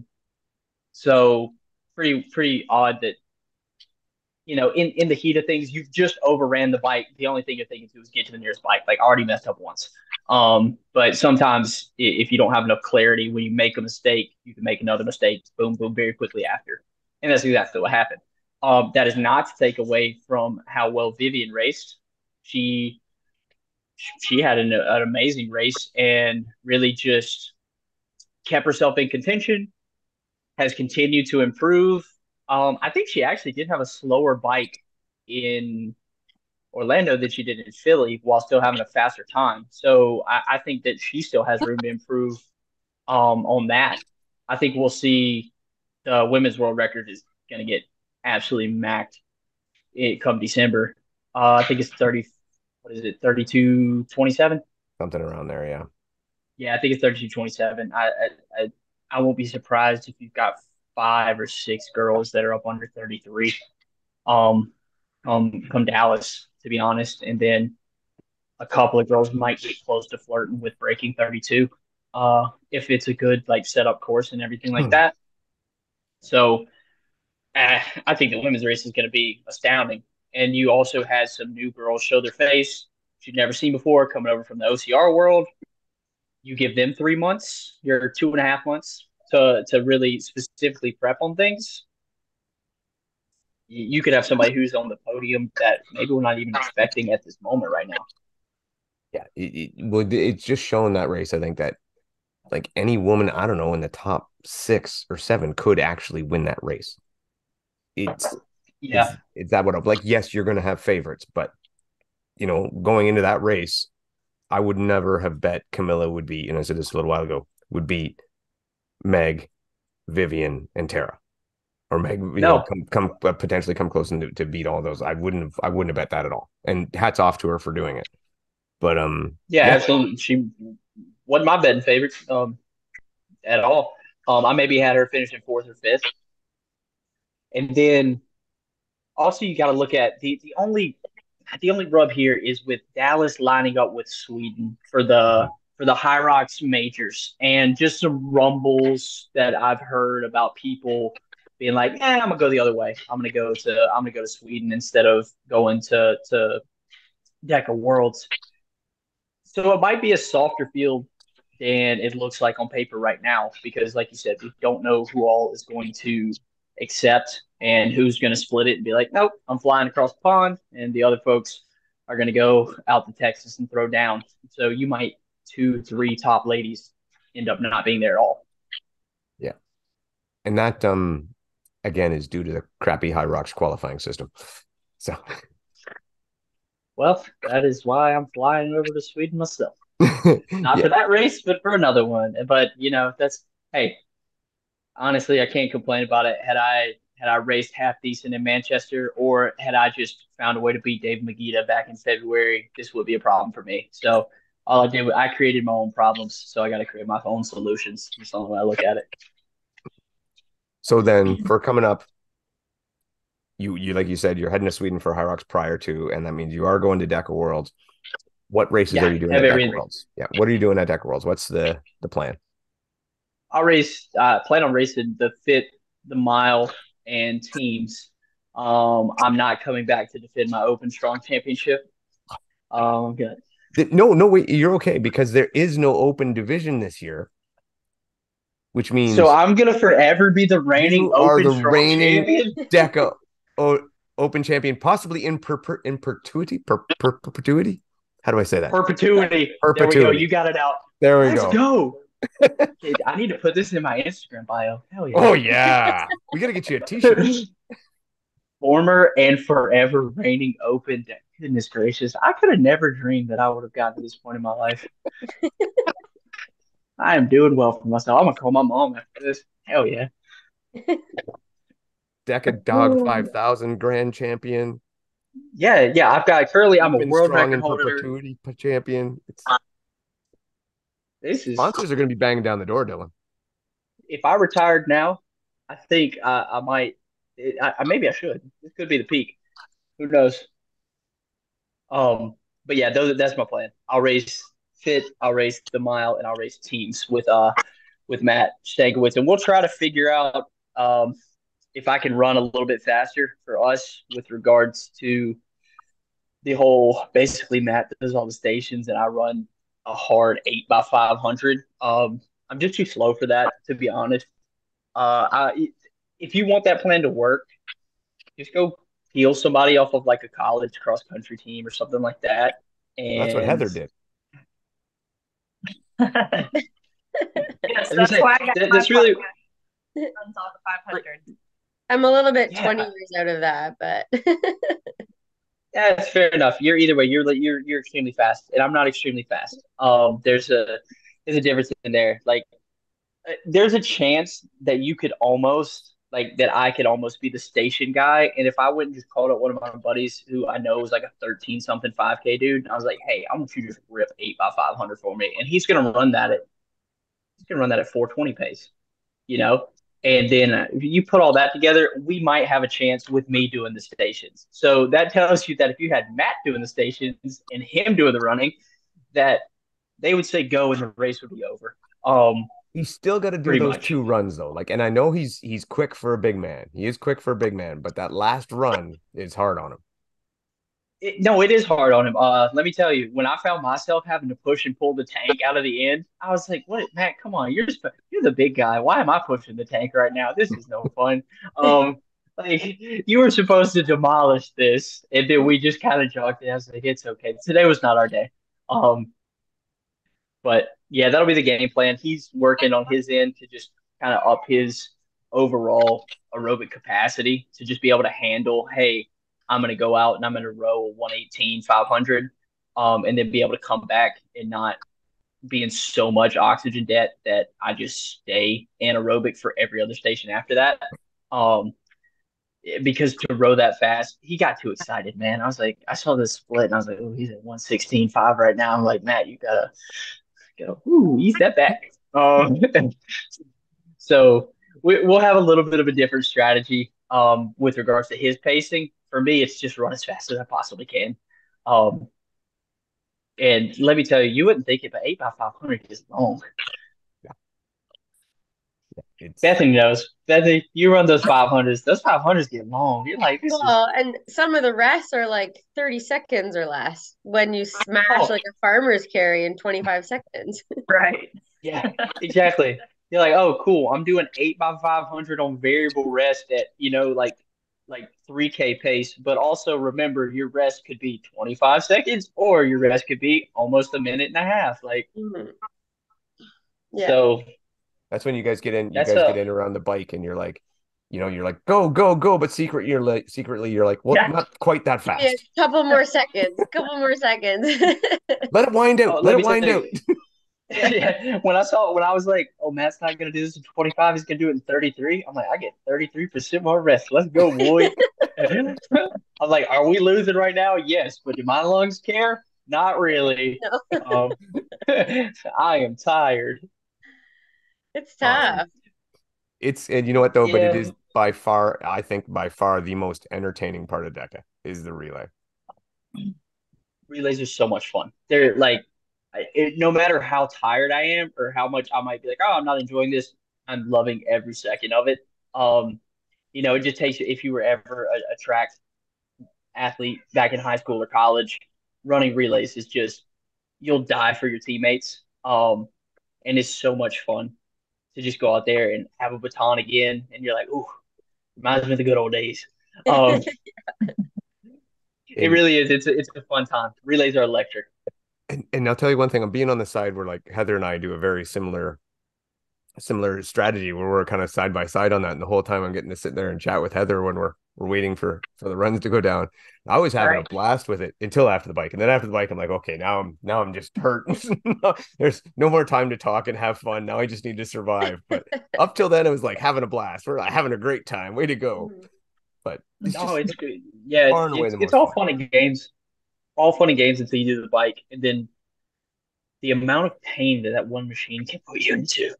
So pretty odd that, in the heat of things, you've just overran the bike. The only thing you're thinking to is get to the nearest bike. Like, I already messed up once. But sometimes if you don't have enough clarity, when you make a mistake, you can make another mistake, boom, boom, very quickly after. And that's exactly what happened. That is not to take away from how well Vivian raced. She had an amazing race and really just kept herself in contention, has continued to improve. I think she actually did have a slower bike in Orlando than she did in Philly while still having a faster time. So I think that she still has room to improve on that. I think we'll see the women's world record is going to get absolutely macked come December. I think it's 30, what is it, 32-27? Something around there, yeah. Yeah, I think it's 32-27. I won't be surprised if you've got 5 or 6 girls that are up under 33 come Dallas, to be honest. And then a couple of girls might get close to flirting with breaking 32 if it's a good like setup course and everything like that. So I think the women's race is going to be astounding. And you also had some new girls show their face you've never seen before coming over from the OCR world. You give them 3 months, you're 2.5 months to really specifically prep on things. You could have somebody who's on the podium that maybe we're not even expecting at this moment right now. Yeah, it's just showing that race. I think that like any woman, I don't know, in the top 6 or 7 could actually win that race. It's that what I'm like. Yes, you're going to have favorites, but going into that race, I would never have bet Camilla would be. I said this a little while ago, would beat Meg, Vivian, and Tara, or Meg. Come potentially come close to beat all those. I wouldn't have bet that at all. And hats off to her for doing it. But absolutely. She wasn't my betting favorite at all. I maybe had her finishing 4th or 5th. And then also you got to look at the only rub here is with Dallas lining up with Sweden for the Hyrox majors, and just some rumbles that I've heard about people being like, I'm gonna go the other way. I'm gonna go to Sweden instead of going to DEKA Worlds. So it might be a softer field than it looks like on paper right now, because like you said, we don't know who all is going to accept and who's going to split it and be like, nope, I'm flying across the pond, and the other folks are going to go out to Texas and throw down. So you might 2, 3 top ladies end up not being there at all. Yeah. And that again is due to the crappy High Rocks qualifying system. So well, that is why I'm flying over to Sweden myself. Not for that race, but for another one. But that's hey, honestly, I can't complain about it. Had I raced half decent in Manchester, or had I just found a way to beat Dave Magida back in February, this would be a problem for me. So all I did was I created my own problems. So I got to create my own solutions. That's the way I look at it. So then, for coming up, you like you said, you're heading to Sweden for High Rocks prior to, and that means you are going to DEKA Worlds. What races are you doing at DEKA Worlds? Yeah, what are you doing at DEKA Worlds? What's the plan? I'll plan on racing the fit, the mile, and teams. I'm not coming back to defend my Open Strong Championship. Good. No, wait, you're okay because there is no open division this year, which means so I'm gonna forever be the reigning Open Strong champion, DEKA Open champion, possibly in perpetuity. How do I say that? Perpetuity. There we go. You got it out. There we Let's go. Okay, I need to put this in my Instagram bio. Hell yeah. Oh yeah. We gotta get you a t-shirt. Former and forever reigning Open. Goodness gracious. I could have never dreamed that I would have gotten to this point in my life. I am doing well for myself. I'm gonna call my mom after this. Hell yeah. DEKA Dog 5000 grand champion. Yeah. I've got currently. I'm a world record holder. Perpetuity champion. This is sponsors are going to be banging down the door, Dylan. If I retired now, I think I might. Maybe I should. This could be the peak. Who knows? But yeah, that's my plan. I'll race fit, I'll race the mile, and I'll race teams with Matt Stankiewicz, and we'll try to figure out if I can run a little bit faster for us with regards to the whole. Basically, Matt does all the stations, and I run a hard 8x500. I'm just too slow for that, to be honest. If you want that plan to work, just go peel somebody off of like a college cross country team or something like that. And that's what Heather did. Yes, that's why I got that's really runs all the 500. I'm a little bit 20 years out of that, but yeah, it's fair enough. You're either way. You're extremely fast, and I'm not extremely fast. There's a difference in there. Like, there's a chance that you could almost that I could almost be the station guy, and if I went and just called up one of my buddies who I know is like a 13 something 5K dude, and I was like, hey, I want you to just rip 8x500 for me, and he's gonna run that at 420 pace, And then if you put all that together, we might have a chance with me doing the stations. So that tells you that if you had Matt doing the stations and him doing the running, that they would say go and the race would be over. He's still got to do those 2 runs though. And I know he's quick for a big man. He is quick for a big man, but that last run is hard on him. It is hard on him. Let me tell you, when I found myself having to push and pull the tank out of the end, I was like, "What, Matt? Come on, you're the big guy. Why am I pushing the tank right now? This is no fun." You were supposed to demolish this, and then we just kind of jogged it. I was like, "It's okay. Today was not our day." But yeah, that'll be the game plan. He's working on his end to just kind of up his overall aerobic capacity to just be able to handle, hey, I'm going to go out and I'm going to row a 118, 500, and then be able to come back and not be in so much oxygen debt that I just stay anaerobic for every other station after that. Because to row that fast, he got too excited, man. I was like, I saw this split and I was like, oh, he's at 116.5 right now. I'm like, Matt, you gotta ease that back. So we'll have a little bit of a different strategy with regards to his pacing. For me, it's just run as fast as I possibly can. And let me tell you, you wouldn't think it, but 8x500 is long. Bethany knows. Bethany, you run those 500s. Those 500s get long. You're like, and some of the rests are like 30 seconds or less when you smash like a farmer's carry in 25 seconds. Right. Yeah, exactly. You're like, oh, cool. I'm doing 8x500 on variable rest at, like 3K pace, but also remember your rest could be 25 seconds or your rest could be almost a minute and a half. Like, Mhm. Yeah. so That's when you guys get in. You that's guys get a in around the bike, and you're like, you're like, go, go, go. But secretly, you're like, well, yeah. not quite that Give me fast. a couple more seconds. Couple more seconds. Let it wind Oh, out. Let let it me tell wind out. you. Yeah, when I was like, oh, Matt's not gonna do this in 25, he's gonna do it in 33. I'm like, I get 33% more rest. Let's go, boy. I'm like, are we losing right now? Yes, but do my lungs care? Not really. No, Um, I am tired. it's Awesome. tough. And you know what though, but it Yeah, is by far, I think by far the most entertaining part of DECA is the relay. relays are so much fun. They're like, no matter how tired I am or how much I might be like, oh, I'm not enjoying this, I'm loving every second of it. Um, it just takes if you were ever a track athlete back in high school or college, running relays is just you'll die for your teammates. And it's so much fun to just go out there and have a baton again, and you're like, ooh, reminds me of the good old days. Um, it And really is. It's a fun time. Relays are electric. and I'll tell you one thing, I'm being on the side where like Heather and I do a very similar strategy where we're kind of side by side on that. And the whole time I'm getting to sit there and chat with Heather when we're waiting for the runs to go down. I was having a Right. blast with it until after the bike. And then after the bike, I'm like, okay, now I'm just hurt. There's no more time to talk and have fun. Now I just need to survive. But up till then, it was like having a blast. We're like having a great time. Way to go. Mhm. But it's No, just it's good. Yeah, far and away it's the it's most all fun. fun and games. All fun and games until you do the bike, and then the amount of pain that that one machine can put you into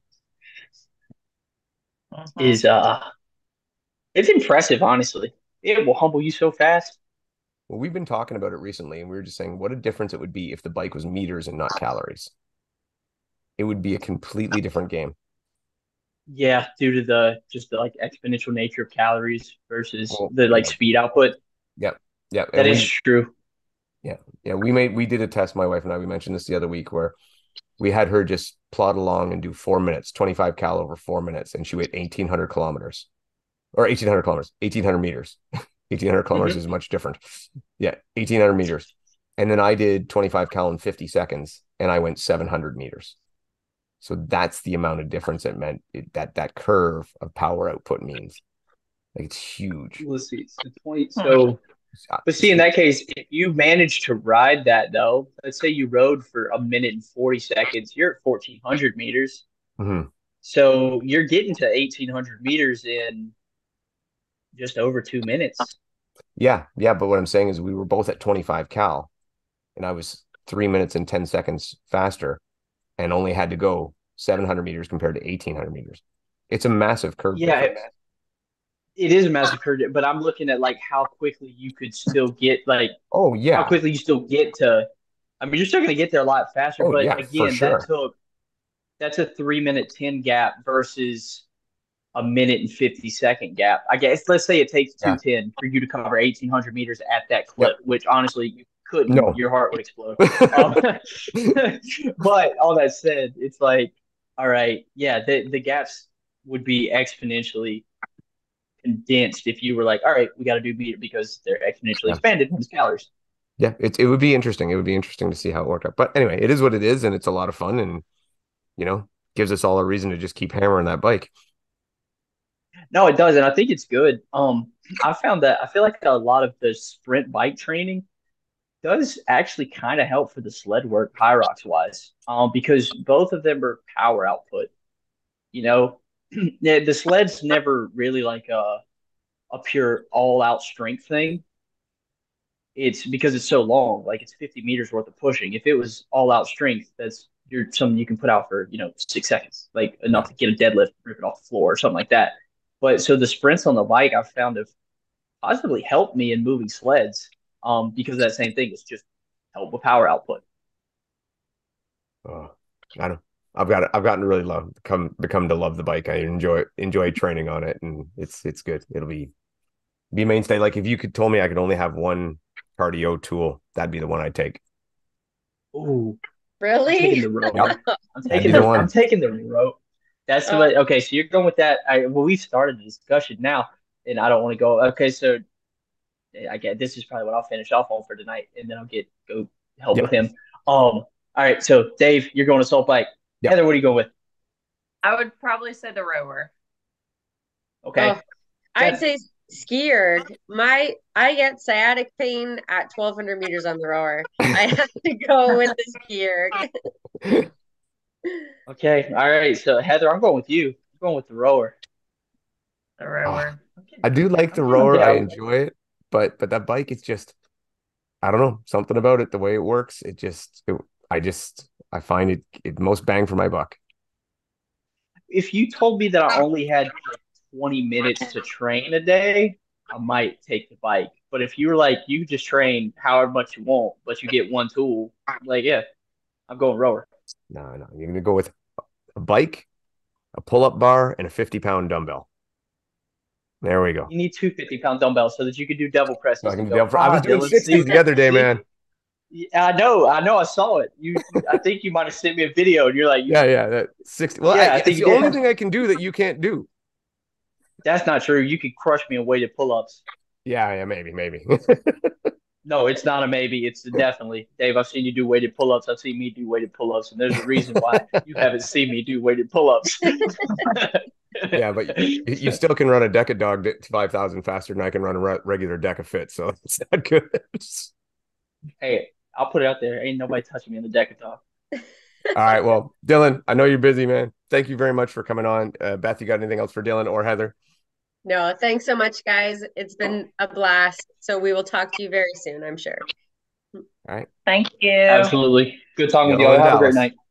Mhm. is it's impressive, honestly. It will humble you so fast. Well, we've been talking about it recently, and we were just saying what a difference it would be if the bike was meters and not calories. It would be a completely different game. Yeah, due to the just the like exponential nature of calories versus Well, the like yeah, speed output. yeah, yeah. That And is true. yeah, we did a test, my wife and I, we mentioned this the other week where we had her just plod along and do 4 minutes, 25 cal over 4 minutes, and she went 1,800 kilometers or 1,800 kilometers, 1,800 meters. 1,800 kilometers Hmm. is much different. Yeah, 1,800 meters. And then I did 25 cal in 50 seconds and I went 700 meters. So that's the amount of difference it meant that curve of power output means. Like it's huge. Let's see. So 20. Hmm. So, but see, in that case, if you manage to ride that though, let's say you rode for a minute and 40 seconds, you're at 1,400 meters. Mhm. So you're getting to 1,800 meters in just over 2 minutes. Yeah, yeah. But what I'm saying is we were both at 25 cal and I was 3 minutes and 10 seconds faster and only had to go 700 meters compared to 1,800 meters. It's a massive curve Yeah, difference. it is a massive curve, but I'm looking at like how quickly you could still get like Oh, how yeah. quickly you still get to. I mean, you're still going to get there a lot faster, Oh, but yeah, for again, sure. that's a 3 minute 10 gap versus a minute and 50 second gap. I guess let's say it takes Yeah. 2:10 for you to cover 1,800 meters at that Yep. clip, which honestly you couldn't. No. Your heart would explode. Um, but all that said, it's like, all right, yeah, the gaps would be exponentially condensed if you were like, all right, we got to do meter because they're exponentially Yeah. expanded when it's calories. Yeah. It would be interesting. It would be interesting to see how it worked out. But anyway, it is what it is, and it's a lot of fun and gives us all a reason to just keep hammering that bike. No, it does, and I think it's good. I found that I feel like a lot of the sprint bike training does actually kind of help for the sled work Hyrox wise, because both of them are power output. You know, yeah, the sled's never really like a pure all out strength thing. It's because it's so long, like it's 50 meters worth of pushing. If it was all out strength, that's you're something you can put out for 6 seconds, like Yeah. enough to get a deadlift, rip it off the floor or something like that. But so the sprints on the bike I've found have positively helped me in moving sleds, because of that same thing. It's just help with power output. Oh, I don't. I've gotten to really become to love the bike. I enjoy training on it, and it's good. It'll be a mainstay. Like if you could told me I could only have one cardio tool, that'd be the one I'd take. Ooh, I'm taking Really? the rope. Yep, I'm that'd taking be the I'm one. taking the rope. That's Oh, what. Okay, so you're going with that. Well, we started the discussion now. and I don't want to go. Okay, so I get this is probably what I'll finish off on for tonight, and then I'll go help Yep. with him. All right, so Dave, you're going assault bike. Yep. Heather, what are you going with? I would probably say the rower. Okay. Oh, I'd say ski erg. I get sciatic pain at 1,200 meters on the rower. I have to go with the ski erg. Okay. All right. So Heather, I'm going with you. I'm going with the rower. The rower. I do like the I'm rower. I down. enjoy it, but that bike is just, I don't know, something about it, the way it works. I find it most bang for my buck. If you told me that I only had like 20 minutes to train a day, I might take the bike. But if you were like, you just train however much you want, but you get one tool, I'm like, yeah, I'm going rower. No, you're gonna go with a bike, a pull-up bar, and a 50-pound dumbbell. There we go. You need two 50-pound dumbbells so that you can do double presses. So I can and do go, I was doing Dylan, 60s the other day, see? man. Yeah, I saw it. I think you might have sent me a video, and you're like, Yeah, that 60. Well, yeah, I it's think the you only did. thing I can do that you can't do. That's not true. You could crush me in weighted pull-ups. Yeah, maybe. No, it's not a maybe. It's definitely. Dave, I've seen you do weighted pull-ups. I've seen me do weighted pull-ups, and there's a reason why you haven't seen me do weighted pull-ups. Yeah, but you still can run a Deca Dog 5,000 faster than I can run a regular Deca Fit, so it's not good. Hey, I'll put it out there. Ain't nobody touching me in the deck of talk. All right, well, Dylan, I know you're busy, man. Thank you very much for coming on. Beth, you got anything else for Dylan or Heather? No, thanks so much, guys. It's been a blast. So we will talk to you very soon, I'm sure. All right. Thank you. Absolutely. Good talking with you. Go Have a great Dallas. night.